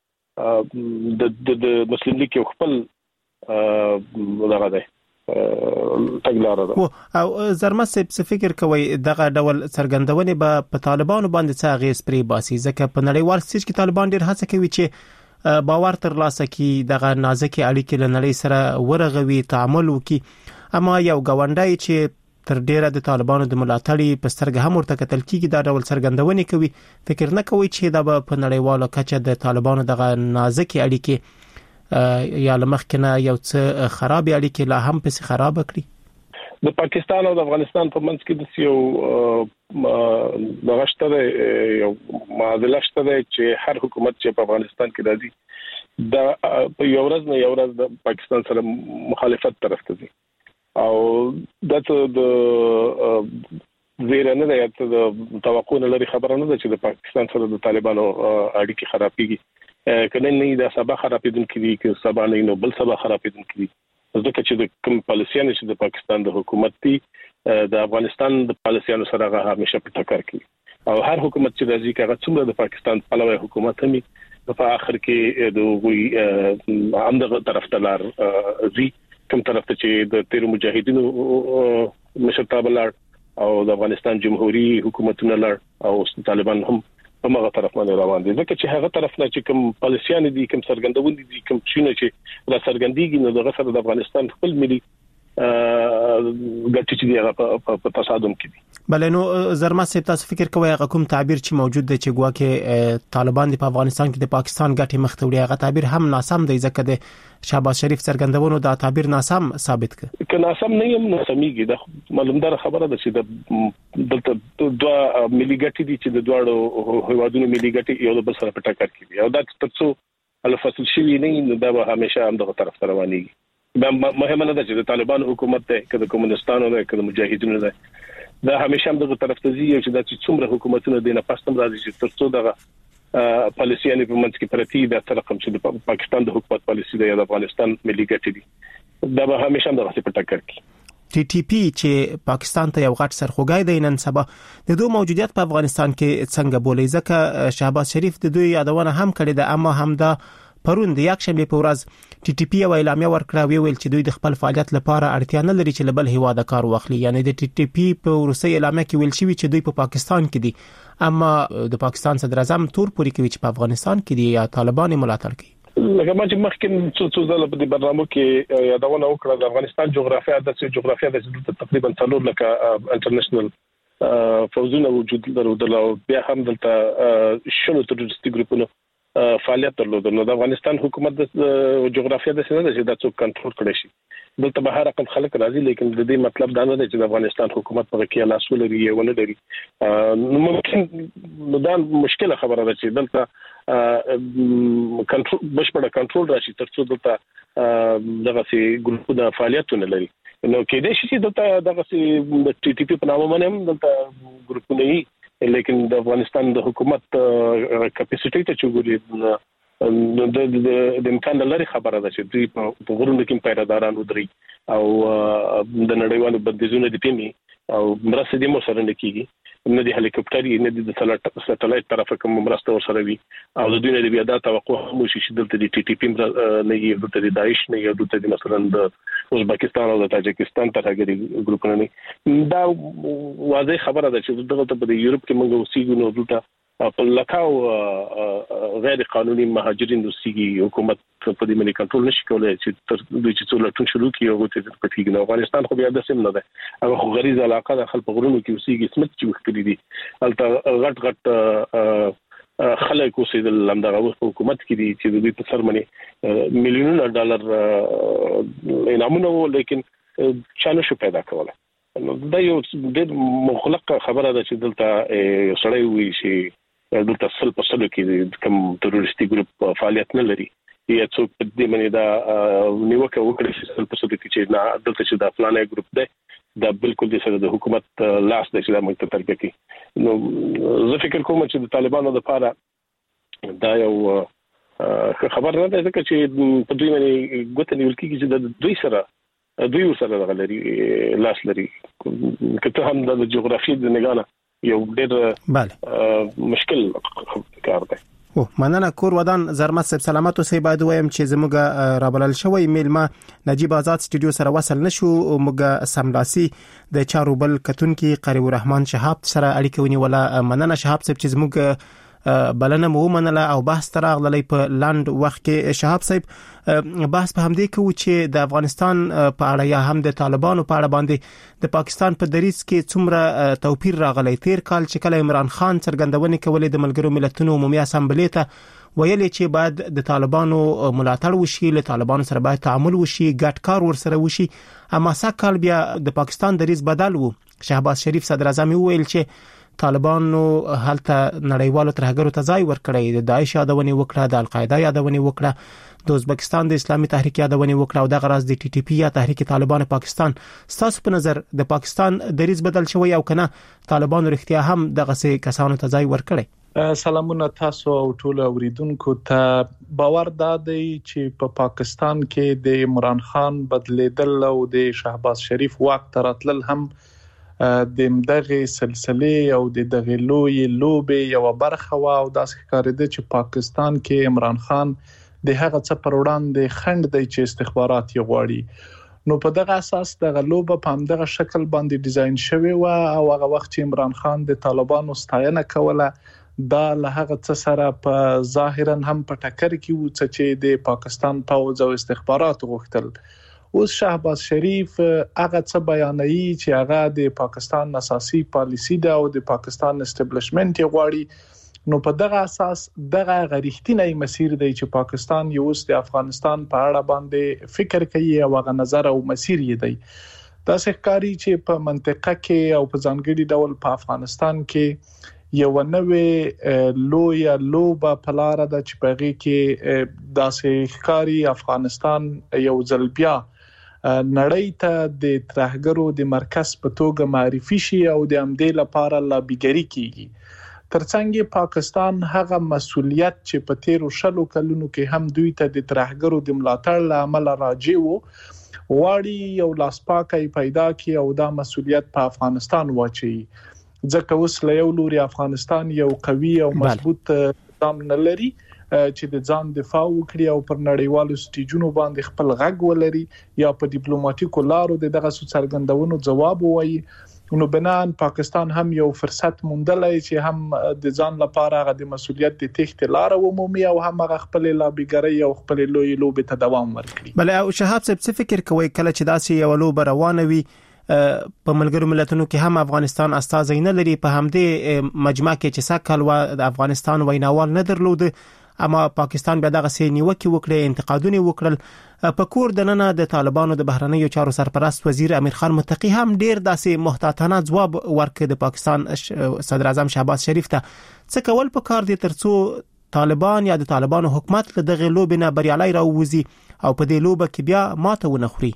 د د مسلم لیگ یو خپل دغه دی تګلاره ده. او زرما صاحب څه فکر کوي دغه ډول څرګندونې به په طالبانو باندې څه اغیز پرې باسي؟ ځکه په نړیوال سټیج کې طالبان ډېر هڅه کوي چې باور ترلاسه کړي، دغه نازکې اړیکې له نړۍ سره ورغوي، تعامل وکړي. اما یو ګاونډی چې تر ډیره د طالبانو د ملاتړي په سترګه هم ورته کتل کیږي دا ډول څرګندونې کوي، فکر نه کوي چې دا په نړیوالو کچه د طالبانو دغه نازکې اړیکې یا لمخکنه یو څه خراب اړیکې لا هم پسې خراب کړي؟ د پاکستان او د افغانستان په منځ کې د یو دغشته یو معادله شته چې هر حکومت چې په افغانستان کې راځي دا په یو ورځ نه یو ورځ د پاکستان سره مخالفت طرف ته ځي او دته د زیره نه ده ته د توقع نه لري خبره نه ده چې د پاکستان سره د طالبانو اړیکې خرابېږي کنه نه دا سبا خرابېدونکې دي چې سبا نه نو بل سبا خرابېدونکې دي ځکه چې د کوم پالیسیانو چې د پاکستان د حکومت دي د افغانستان د پالیسیانو سره هغه همیشه په ټکر کې او هر حکومت چې راځي هغه څومره د پاکستان پلوي حکومت همي په اخر کې د وی همدغه طرف ته لار زی کوم طرف ته چې د تیر مجاهدینو مشرتابه لار او د افغانستان جمهوریت حکومتونه لار او طالبان هم په هغه طرف باندې روان دي ځکه چې هغه طرف نه چې کوم پالیسيان دي کوم سرګندون دي کوم چینه چې را سرګندېږي نو دغه سره د افغانستان خپل ملي ګټې چې دی په تصادم کې دي. بل نو زرما سي تاسو فکر کوئ هغه کوم تعبیر چې موجود دی چې ګواکې طالبان په افغانستان کې د پاکستان ګټې مختوړي هغه تعبیر هم ناسم دی ځکه د شهباز شریف څرګندونو دا تعبیر ناسم ثابت کړ. که ناسم نه یم ناسميږي د معلومدار خبره ده چې د دلته دوه ملي ګټې دي چې د دوه هیوادونو ملي ګټې یو د بل سره په ټکر کې دي او دا ترڅو الفصل شوی نه دا به همیشه هم دغه طرف روانيږي. دا مهمه نه ده چې د طالبان حکومت ته کله کمونستانو نه کله مجاهدینو نه دا همیشه هم دغه طرف ته ځي چې د څومره حکومتونو دینه پاستم راځي چې ترڅو دغه پالیسيانه په منځ کې پرتی د تر رقم چې د پاکستان د حکومت پالیسي د افغانستان ملي ګټې دي دا به همیشه هم دغه په ټکر کې ټي ټي پی چې پاکستان ته یو غټ سرخوږی دی نن سبا د دوه موجودیت په افغانستان کې څنګه بولې ځکه شهباز شریف د دوی یادونه هم کړې ده اما هم دا پرون د یک شنبه په ورځ ټي ټي پی او اعلامیه ورکړه ویل چې دوی د خپل فعالیت لپاره اړتیا نه لري چې لبل هوا د کار واخلي یعنی د ټي ټي پی په ورسې اعلامیه کې ویل شوی چې دوی په پاکستان کې دي اما د پاکستان صدر اعظم تور پوری کوي چې په افغانستان کې دي یا طالبان ملاتړ کوي. لکه ما چې مخکې څو څو ځله په دې برنامه کې یادونه وکړه د افغانستان جغرافیه د جغرافیه د تقریبا څلور لکه انټرنیشنل فوزونه وجود لري بیا هم دلته شنو تروریستي ګروپونو فعالیت درلود نو د افغانستان حکومت د جغرافیه د سینه د چې د څوک کنټرول کړي شي دلته به هر رقم خلک راځي لیکن د دې مطلب دا نه دی چې د افغانستان حکومت په کې لاس ولري او نه لري ممکن دا مشکله خبره ده چې دلته کنټرول بشپړه کنټرول راشي ترڅو دلته دغه سي ګروپونه فعالیتونه لري نو کې د شي دلته دغه سي د ټي ټي پی په نامه باندې دلته ګروپونه یې لیکن د افغانستان د حکومت کیپاسټی ته چګوري د امکان لري خبره ده چې دوی په غرونو کې پیراداران ودري او د نړیوالو بندیزونو د پیمي او مرسته د مو سره نه کیږي نه د هلیکوپټر نه د سټلایټ طرفه کوم مرسته ورسره وي او د دوی نه د بیا د توقع هم شي چې دلته د ټي ټي پی نه یي دلته د داعش نه یي دلته د مثلا د ازبکستان او د تاجکستان ترهګری ګروپونه نه دا واضح خبره ده چې دغه په یورپ کې موږ اوسېږو نو دلته په لکاو غیر قانوني مهاجرین اوسېږي حکومت په دې باندې کنټرول نشي کولای چې دوی چې څو لټون شروع کړي او ته په تیګ نه افغانستان خو بیا د سیم نه ده هغه خو غریزه علاقه د خلک غرونو کې اوسېږي سمت چې وکړي دي البته غټ غټ خلک اوسېدل لمدغه حکومت کې دي چې دوی په سر باندې میلیونونه ډالر انعامونه لیکن چانه شو پیدا کوله دا یو ډېر مخلق خبره ده چې دلته سړی وي چې دلته سل په سلو کې کوم تروریستي ګروپ فعالیت نه لري یا څوک په دې باندې دا نیوکه وکړي چې سل په سلو کې چې نه دلته چې دا فلانه ګروپ ده دا بالکل د سره د حکومت لاس د چې دا موږ ته ترګه کوي نو زه فکر کوم چې د طالبانو لپاره دا یو خبر نه ده ځکه چې په دوی باندې ګوت نیول کېږي چې د دوی سره دوی سره غلري لاس لري کته هم د جغرافي د نگانه یو ډېر bale مشکل کار دی. او مننه کور ودان زرمت صاحب سلامت اوسئ باید وایم چې زموږ رابلل شوی میل ما نجیب آزاد سټوډیو سره وصل نشو موږ سملاسي د چارو بل کتونکي قریب الرحمن شهاب سره اړیکه ونیوله مننه شهاب صاحب چې زموږ بلنه مو منله او بحث تراغلی په لاند وخت کې شهاب صاحب بحث په همدې کې و چې د افغانستان په اړه یا هم د طالبانو په اړه باندې د پاکستان په دریځ کې څومره توپیر راغلی تیر کال چې کله عمران خان څرګندونې کولې د ملګرو ملتونو عمومي اسامبلې ته ویلې چې باید د طالبانو ملاتړ وشي له طالبانو سره باید تعامل وشي ګډ کار ورسره وشي اما سکهال بیا د پاکستان دریځ بدل وو شهباز شریف صدر اعظم ویل چې طالبانو هلته نړیوالو ترهګرو ته ځای ورکړی د داعش یادونه وکړه د القاعده یادونه وکړه د ازبکستان د اسلامي تحریک یادونه وکړه او د غراز د ټي ټي پی یا تحریک طالبان پاکستان ستاسو په نظر د پاکستان دریځ بدل شوی او کنه طالبانو رښتیا هم دغه سي کسانو ته ځای ورکړي؟ سلامونه تاسو او ټول اوریدونکو ته باور دادی چې په پا پاکستان کې د عمران خان بدلیدل او د شهباز شریف واک تراتل هم د دغه سلسله او د دغه لوی لوبې یو برخه وا او داس ښکارېده چې پاکستان کې عمران خان د هغه څه پر وړاندې خند دی چې استخبارات یې غواړي. نو په دغه اساس دغه لوبه په همدغه شکل باندې ډیزاین شوی و او هغه وخت چې عمران خان د طالبانو ستاینه کوله دا له هغه څه سره په ظاهرا هم په ټکر کې و چې د پاکستان پوځ او استخبارات غوښتل. اوس شهباز شریف هغه څه بیانوي چې هغه د پاکستان اساسي پالیسی ده او د پاکستان اسټابلیشمنت غواړي. نو په دغه اساس دغه غریښتینی مسیر دی چې پاکستان یو اوس د افغانستان په اړه باندې فکر کوي او هغه نظر او مسیر یې دی. دا ښکاري چې په منطقه کې او په ځانګړي ډول په افغانستان کې یو نوې لوی لوبه په لار ده چې په غي کې داسې ښکاري افغانستان یو ځل بیا نړۍ ته د ترهګرو د مرکز په توګه معرفي شي او د امدې لپاره لابیګری کیږي. ترڅنګ پاکستان هغه مسولیت چې په تیرو شلو کلونو کې هم دوی ته د ترهګرو د ملاتړ لامل راځي وو واړی یو لاسپاکي پیدا کی او دا مسولیت په افغانستان واچي. ځکه اوس له یو لوري افغانستان یو قوي او مضبوط نظام نه لري چې د ځان دفاع وکړي او پر نړیوالو سټیجونو باندې خپل غږ ولري یا په ډیپلوماټیکو لارو د دغه څرګندونو جواب وایي. نو بنان پاکستان هم یو فرصت موندلای چې هم د ځان لپاره غو د مسولیت د تخت لار عمومي او هم خپل لابیګری او خپل لوی لوب ته دوام ورکړي. بل او شهاب صاحب څه فکر کوي کله چې داسې یو لوب روانه وي په ملګرو ملتونو کې هم افغانستان استازي نه لري په همدې مجمع کې چې سکل و د افغانستان ویناوال نه درلود اما پاکستان بیا دغه سي نیوکه وکړه انتقادونه وکړل په کور د نن د طالبانو د بهرنیو چارو سرپرست وزیر امیر خان متقی هم ډیر داسې محتاطانه جواب ورکړ د پاکستان صدر اعظم شهباز شریف ته. څه کول په کار دي ترڅو طالبان یا د طالبانو حکومت له دغه لوبې نه بریالي راووزي او په دې لوبه کې بیا ماته ونه خوري؟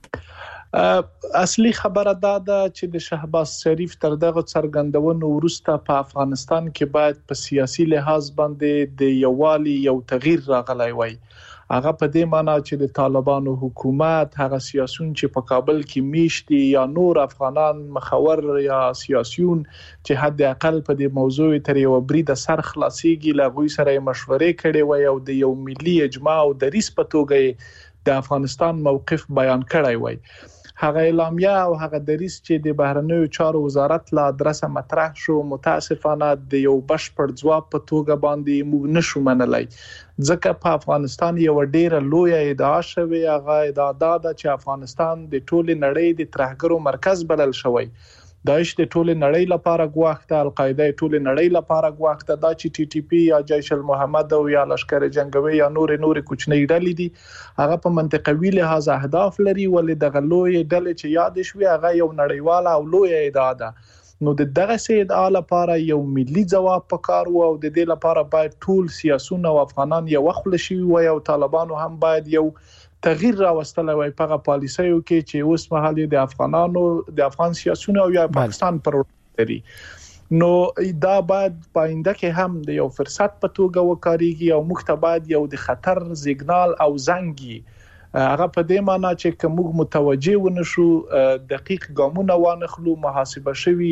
اصلي خبره دا ده چې د شهباز شریف تر دغه څرګندونو وروسته په افغانستان کې باید په سیاسي لحاظ باندې د یووالي یو تغییر راغلی وای. هغه په دې معنی چې د طالبانو حکومت هغه سیاسيون چې په کابل کې میشتي یا نور افغانان مخور یا سیاسيون چې حد اقل په دې موضوع تر یو برید سر خلاصيږي لغوي سره مشورې کړي وای او د یو ملي اجماع او د ریس په توګه د افغانستان موقف بیان کړی وای. هغه اعلامیه او هغه دریس چې د بهرنیو چارو وزارت له ادرسه مطرح شو متاسفانه د یو بشپړ ځواب په توګه باندې موږ نشو منلای. ځکه په افغانستان یو ډیره لوی ادعا شوی هغه ادعا ده چې افغانستان د ټوله نړۍ د ترهګرو مرکز بلل شوی. داعش د ټوله نړۍ لپاره ګواښ ده، القاعده ټوله نړۍ لپاره ګواښ ده، دا چې ټي ټي پی یا جیش المحمد او یا لشکر جنگوي یا نور نور کوچنی ډلې دي هغه په منطقوي لحاظ اهداف لري ولې د غلوی ډلې چې یاد شوي هغه یو نړیواله او لوی ادعا ده. نو د دغه سي ادعا لپاره یو ملي جواب پکار وو او د دې لپاره باید ټول سیاسيون او افغانان یو وخت شي وي او طالبانو هم باید یو تغییر راوستل وای په پالیسیو کې چې اوس مهال د افغانانو د افغان سیاسيونو او یا پاکستان پر وړاندې. نو دا باید پاینده کې هم د یو فرصت په توګه وکړيږي او موږ ته باید یو د خطر سیګنال او زنګي هغه په دې معنی چې کوم متوجه ونشو دقیق ګامونه وانخلو محاسبه شوي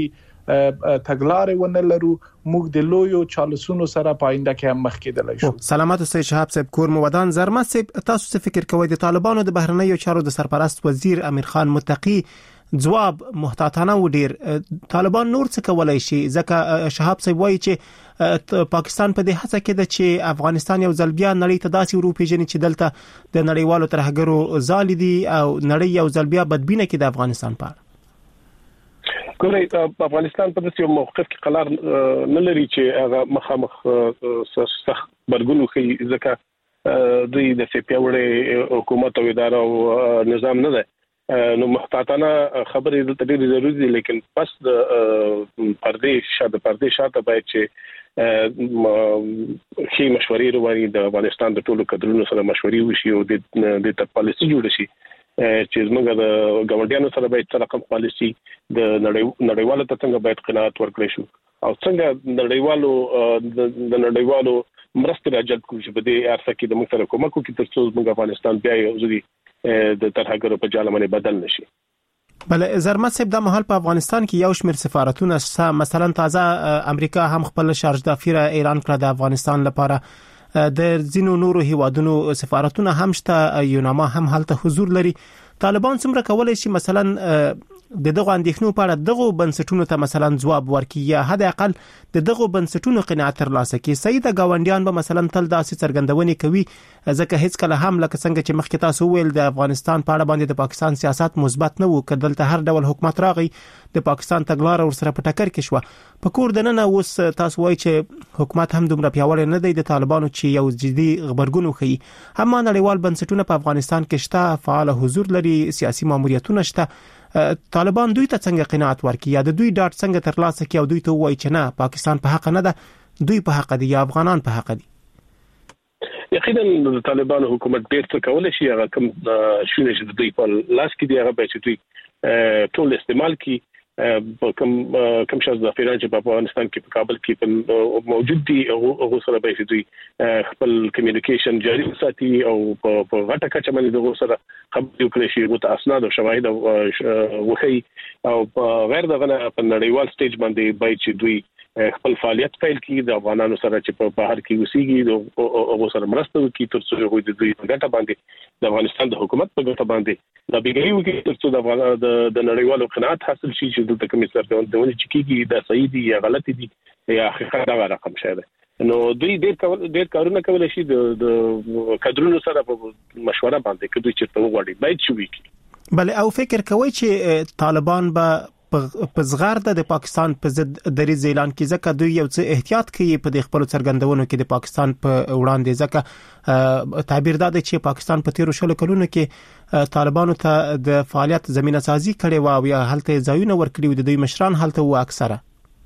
تګلارې ونه لرو موږ د لویو چالشونو سره پاینده کې هم مخ کېدلای شو. سلامات سید شهاب صاحب کور مو ودان زرمت صاحب تاسو څه فکر کوئ د طالبانو د بهرنیو چارو د سرپرست وزیر امیر خان متقی جواب محتاطانه و ډیر طالبان نور څه کولای شي ځکه شهاب صاحب وایي چې پاکستان په دې هڅه کې ده چې افغانستان یو ځل بیا نړۍ ته داسې اروپی جنې چې دلته د نړیوالو ترهګرو ځال دي او نړۍ یو ځل بیا بدبینه کې د افغانستان په ګورئ افغانستان په داسې موقف کې قرار نه لري چې هغه مخامخ سخت برګونو کوي ځکه دوی د پیاوړي حکومت او اداره او نظام نه ده نو محتاطانه خبرې د تدریج ضروري دي لیکن پس د پردې شاته پردې شاته باید چې شي مشورې وروړي د افغانستان د ټولو کډرونو سره مشورې وشي او د د پالیسي جوړ شي چې موږ د ګاونډیانو سره باید څه رقم پالیسي د نړیوالو ته څنګه باید قناعت ورکړي شو او څنګه نړیوالو د نړیوالو مرستې راجلب کړو چې په دې ارسه کې د موږ سره کومک وکړي ترڅو موږ افغانستان بیا یو ځل د ترهګرو په جال باندې بدل نشي. بل زرمت صاحب د محل په افغانستان کې یو شمېر سفارتونه شته، مثلا تازه امریکا هم خپل شارج دافیر اعلان کړ د افغانستان لپاره، د ځینو نورو هیوادونو سفارتونه هم شته، یوناما هم هلته حضور لري. طالبان څومره کولای شي مثلا د دغه اندېښنو په اړه دغه بنسټونو ته مثلا ځواب ورکړي یا حد اقل د دغه بنسټونو قناعت ترلاسه کړي؟ صحیح د گاونډیان به مثلا تل داسې څرګندونې کوي، ځکه هیڅ کله هم لکه څنګه چې مخکې تاسو ویل د افغانستان په اړه باندې د پاکستان سیاست مثبت نه و، کدلته هر ډول حکومت راغی د پاکستان تګلاره ورسره په ټکر کې شو. په کور دننه اوس تاسو وایي چې حکومت هم دومره پیاوړی نه دی د طالبانو چې یو جدي خبرګون وښيي. هم نړیوال بنسټونه په افغانستان کې شته، فعال حضور لري، سیاسي ماموریتونه شته. طالبان دوی ته څنګه قناعت ورکړي یا د دوی ډاټ څنګه ترلاسه کړي او دوی ته وایي چې نه پاکستان په حق نه ده، دوی په حق دي یا افغانان په حق دي؟ یقینا د طالبانو حکومت ډېر څه کولای شي، هغه کوم شونه چې دوی په لاس کې دی هغه به چې دوی ټول استعمال کړي. کوم کوم شاز د افغان چې په افغانستان کې په کابل کې موجود دي او سره به دوی خپل کمیونیکیشن جاری وساتي او په غټه کچه باندې دغه سره خبرې وکړي شي، غوته اسناد او شواهد وخی او غیر دغه په نړیوال سټیج باندې به چې دوی خپل فعالیت پیل کړي د افغانانو سره چې په بهر کې وسیږي او سره مرسته وکړي تر څو هغوی د دوی په ګټه باندې د افغانستان د حکومت په ګټه باندې د بیګری وکړي تر څو د افغان د نړیوالو قناعت حاصل شي چې دلته کومې څرګندونې چې کیږي دا صحیح دي یا غلط دي یا حقیقت دا رقم شوی. نو دوی ډېر کول ډېر کارونه کولای شي د کادرونو سره په مشوره باندې کې دوی چیرته وغواړي باید شي وکړي. بل او فکر کوي چې طالبان به په زغار د پاکستان په ضد دریځ اعلان کړي، ځکه دوی یو څه احتیاط کوي په د خپل څرګندونو کې د پاکستان په وړاندې، ځکه تعبیر دا دی چې پاکستان په تیرو شلو کلونو کې طالبانو ته د فعالیت زمينه سازي کړې و او یا هلته ځایونه ورکړي و، د دوی مشران هلته و اکثره.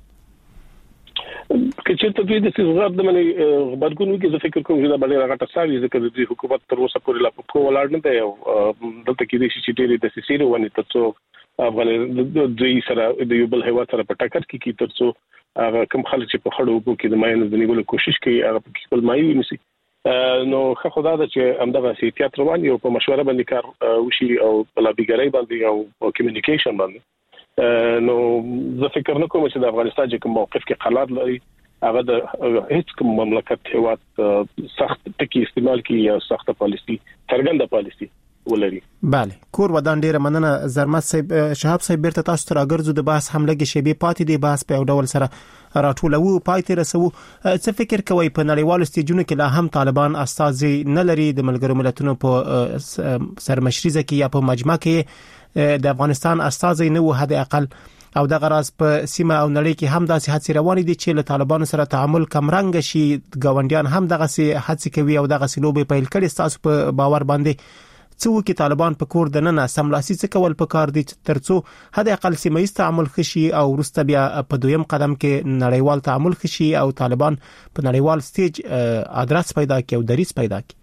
که چېرته دوی د زغار د منې غبرګون وکړي، زه فکر کوم چې دا باندې راغټه ساوي، ځکه د دوی حکومت تر اوسه پورې لا په ولاړ نه دی او دلته کې د شي ډېرې د سیسیرو ونی ترڅو افغان دوی سره د یو بل هیواد سره په ټکر کې کی ترڅو هغه کوم خلک چې په خړو وګو کې د ماینو د نیولو کوشش کوي هغه په خپل مایو نسی. نو خو خدای دا چې همدغه احتیاط روان یو په مشوره باندې کار وشي او په لابیګری باندې او کمیونیکیشن باندې. نو زه فکر نه کوم چې د افغانستان چې کوم موقف کې قرار لري هغه د هیڅ کوم مملکت هیواد سخت ټکی استعمال کوي یا سخت پالیسی څرګنده پالیسی ولري. بله کور ودان ډیره مننه زرمت صاحب. شهاب صاحب بیرته تاسو ته راګرځو، د بحث هم لګي شی به پاتې دی، بحث په یو ډول سره راټولو پای ته رسو. څه فکر کوي په نړیوالو سټیجونو کې لا هم طالبان استازي نه لري د ملګرو ملتونو په سرمشريزه کې یا په مجمع کې د افغانستان استازي نه و حد اقل، او د غراز په سیمه او نړۍ کې هم داسې هڅې روانې دي چې له طالبانو سره تعامل کمرنګ شي. ګاونډیان هم دغه سي هڅې کوي او دغه سي لوبې پیل کړي. تاسو په باور باندې څو کې طالبان په کور دننه سملاسي څه کول په کار دي ترڅو حد اقل سیمه‌ایز تعامل خشي او ورسته بیا په دویم قدم کې نړیوال تعامل خشي او طالبان په نړیوال سټیج ادرس پیدا کړي او دریس پیدا کړي؟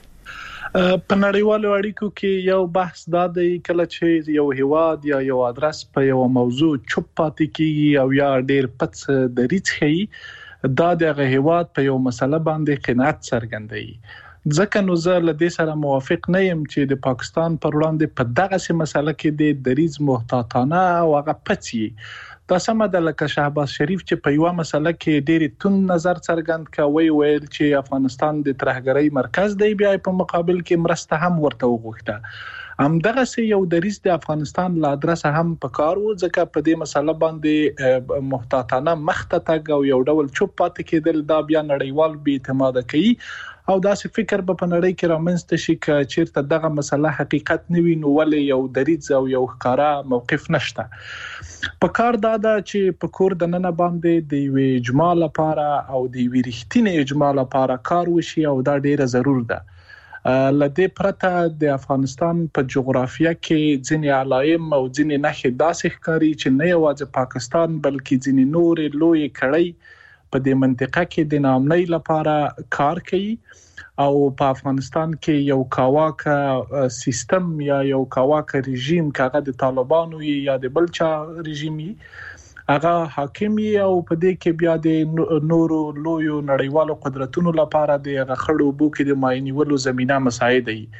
په نړیوالو اړیکو کې یو بحث دا دی کله چې یو هیواد یا یو ادرس په یو موضوع چوپ پاتې کیږي او یا ډیر پڅ دریځ خي، دا دغه هیواد په یو مسله باندې قناعت څرګندوي. ځکه نو زه له دې سره موافق نه یم چې د پاکستان پر وړاندې په دغه سي مسله کې د دریځ محتاطانه او هغه پڅي دا سمه ده. لکه شهباز شریف چې په یو مسله کې ډېری تون نظر څرګند کوي، ویل چې افغانستان د ترهګرۍ مرکز دی، بیا په مقابل کې مرسته هم ورته وغوښته. هم دغه سي یو دریځ د افغانستان لا ادرس هم په کار و، ځکه په دې مسله باندې محتاطانه مخته تګ او یو ډول چوپ پاتې کېدل دا بیا نړیوال بې اعتماد کوي او داسې فکر به په نړۍ کې رامنځته شي چې چیرته دغه مسله حقیقت نه وي نو ولې یو دریځ او یو ښکارا موقف نشته. په کار دا ده چې په کور دننه باندې د یو اجماع لپاره او د یو رښتینی اجماع لپاره کار وشي او دا ډیره ضرور ده. لدې پرته د افغانستان په جغرافیه کې ځینې علائم او ځینې نښې داسې ښکاري چې نه یوازې پاکستان بلکې ځینې نورې لوی کړۍ په دې منطقه کې د نامنۍ لپاره کار کوي او په افغانستان کې یو کاواکه سیستم یا یو کاواکه رژیم کاغه د طالبانو یا د بلچا رژیمي هغه حاکمي او په دې کې بیا د نورو لویو نړیوالو قدرتونو لپاره د غخړو بو کې د ماینیولو زمينه مساعده وي.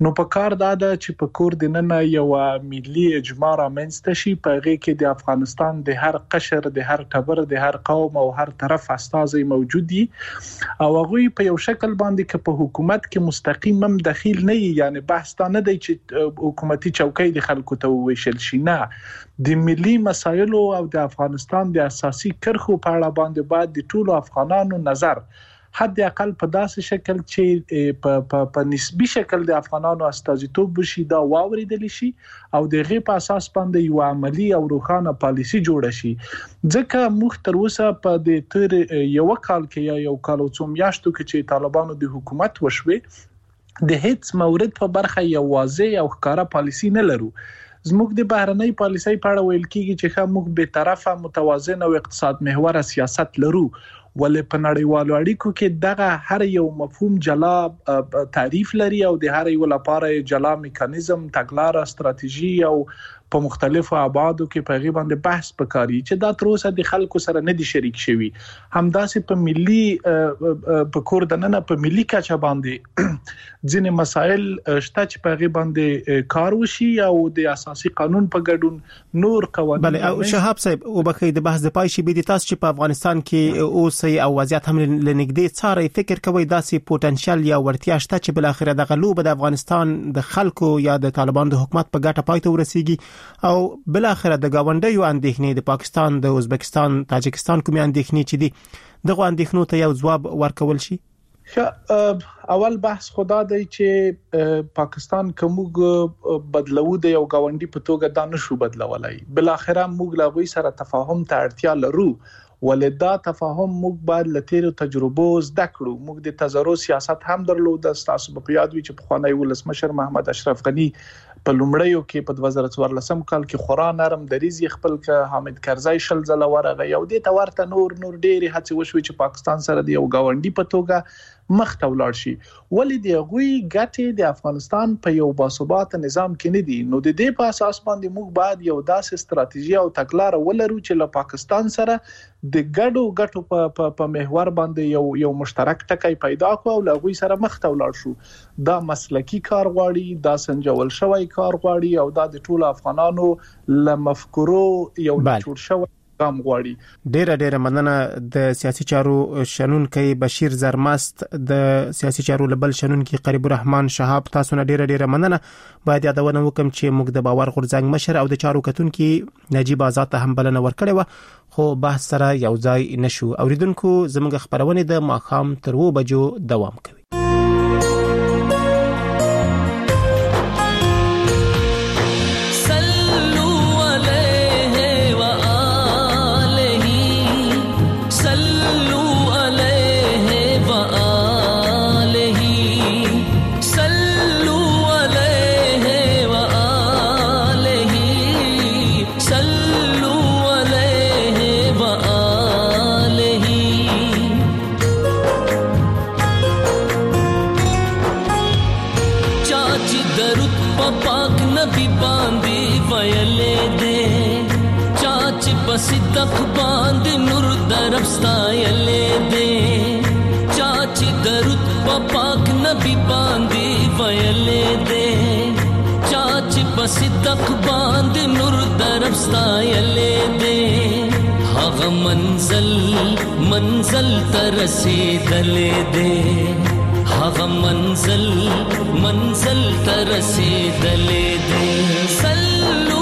نو په کار دا ده چې په کور د نن یو ملي اجماع رامنځته شي په هغه کې د افغانستان د هر قشر د هر ټبر د هر قوم او هر طرف استازي موجود دي او هغه په یو شکل باندې کې په حکومت کې مستقیم هم دخیل نه وي یعنی بحث نه دی چې حکومتي چوکۍ د خلکو ته وویشل شي نه د ملي مسایلو او د افغانستان د اساسي کرخو په اړه باندې بعد د ټولو افغانانو نظر حد اقل په داسې شکل چې په په په نسبی شکل د افغانانو استازیتوب وشي دا واوریدل شي او د غي په اساس باندې یو عملی او روښانه پالیسی جوړ شي ځکه موږ تر اوسه په د تر یو کال کې یا یو کال او څو میاشتو کې چې طالبانو د حکومت وشوي د هیڅ مورد په برخه یو واضح او ښکارا پالیسی نه لرو زموږ د بهرنۍ پالیسۍ په اړه ویل کیږي چې موږ به طرفه متوازن او اقتصاد محور سیاست لرو ولې په نړیوالو اړیکو کې دغه هر یو مفهوم جلا تعریف لري او د هر یو لپاره جلا میکانیزم تګلارې استراتیژي او په مختلفو ابعادو کې په غیبه باندې بحث وکړي چې دا تر اوسه د خلکو سره نه دي شریک شوی همداسې په ملي په کور دننه په ملي کچه باندې ځینې مسایل شته چې په غیبه باندې کار وشي او د اساسي قانون په ګډون نور قوانين بله او شهاب صاحب او بخې د بحث د پای شي به د تاسو چې په افغانستان کې اوسې او وضعیت هم لنګدې څاري فکر کوي داسې پوتنشل یا ورتیا شته چې بل اخر د غلوب د افغانستان د خلکو یا د طالبان د حکومت په ګټه پای ته ورسیږي او بل اخر د گاونډیو اندېښنې د پاکستان د ازبکستان تاجکستان کومې اندېښنې چې دي دغه اندېښنو ته یو ځواب ورکول شي اول بحث خدا دی چې پاکستان کومګ بدلو د یو گاونډي په توګه دا نشو بدلولای بل اخر موږ لا وی سره تفاهم ته اړتیا لرو ولدا تفاهم موږ بعد لتیرو تجربو زده کړو موږ د تزارو سیاست هم درلود تاسو په یاد وی چې په خوانی ولسمشر محمد اشرف غنی په لومړیو کې په دوه زره څوارلسم کال کې خورا نرم دریزي خپل ک حامد کرزی شل زله ورغه یو د تورته نور نور ډېری هڅه وشوي چې پاکستان سره د یو گاونډي په توګه مخ ته ولاړ شي ولې دی غوي ګټه د افغانستان په یو باثبات نظام کې نه دي نو د دې په اساس باندې موږ باید یو داسې ستراتیژي او تګلارې ولرو چې له پاکستان سره د ګډو ګټو په په محور باندې یو یو مشترک ټکی پیدا کو او له غوي سره مخ ته ولاړ شو دا مسلکی کار غواړي دا سنجول شوی کار غواړي او دا د ټولو افغانانو لمفکرو یو جوړ شوی کام غواړي ډیره ډیره مننه د سیاسي چارو شنونکي بشیر زرمست د سیاسي چارو لبل شنونکي قریب الرحمن شهاب تاسو نه ډیره ډیره مننه باید یادونه وکم چې موږ د باور غورځنګ مشر او د چارو کتونکي نجیب آزاد ته هم بلنه ورکړې و خو بحث سره یو ځای نشو اوریدونکو زموږ خبرونه د ماخام تر و بجو دوام کوي صدق باند نور درب ستایلې دې چاچی درود په پاک نبی باندې ویلې دې چاچی په صدق باند نور درب ستایلې دې هغه منزل منزل تر رسیدلې دې هغه منزل منزل تر رسیدلې دې صلو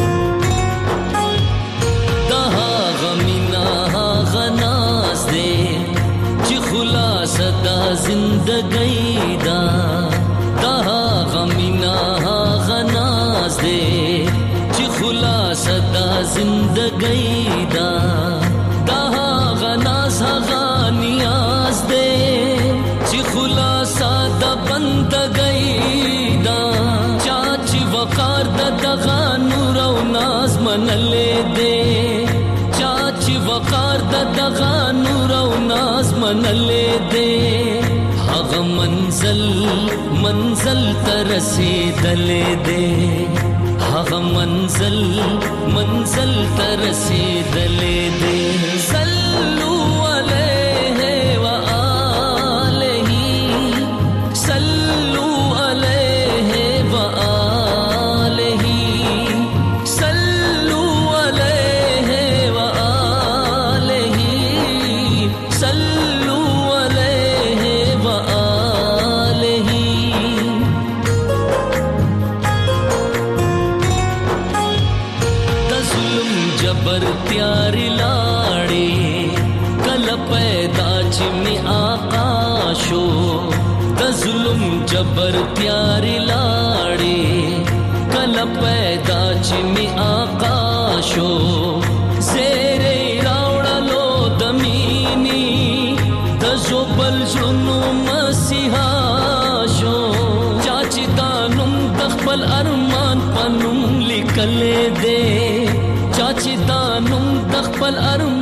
غناز دے منلې دې هغه منزل منزل تر رسیدلې دې هغه منزل منزل تر رسیدلې دې صلو علیه و آله صلو علیه و آله صلو علیه و آله صلو علیه و آله دظلم جبر تیاری لاړې کله پیدا چې می آقا شو د ظلم جبر تیاری لاړې کله پیدا چې می آقا شو زیرې راوړلو د مینې د زوبل ژوندو مسیحا شو چا چې دا نوم د خپل ارمان په نوم لیکلې دی چا چې دا نوم د خپل ارمان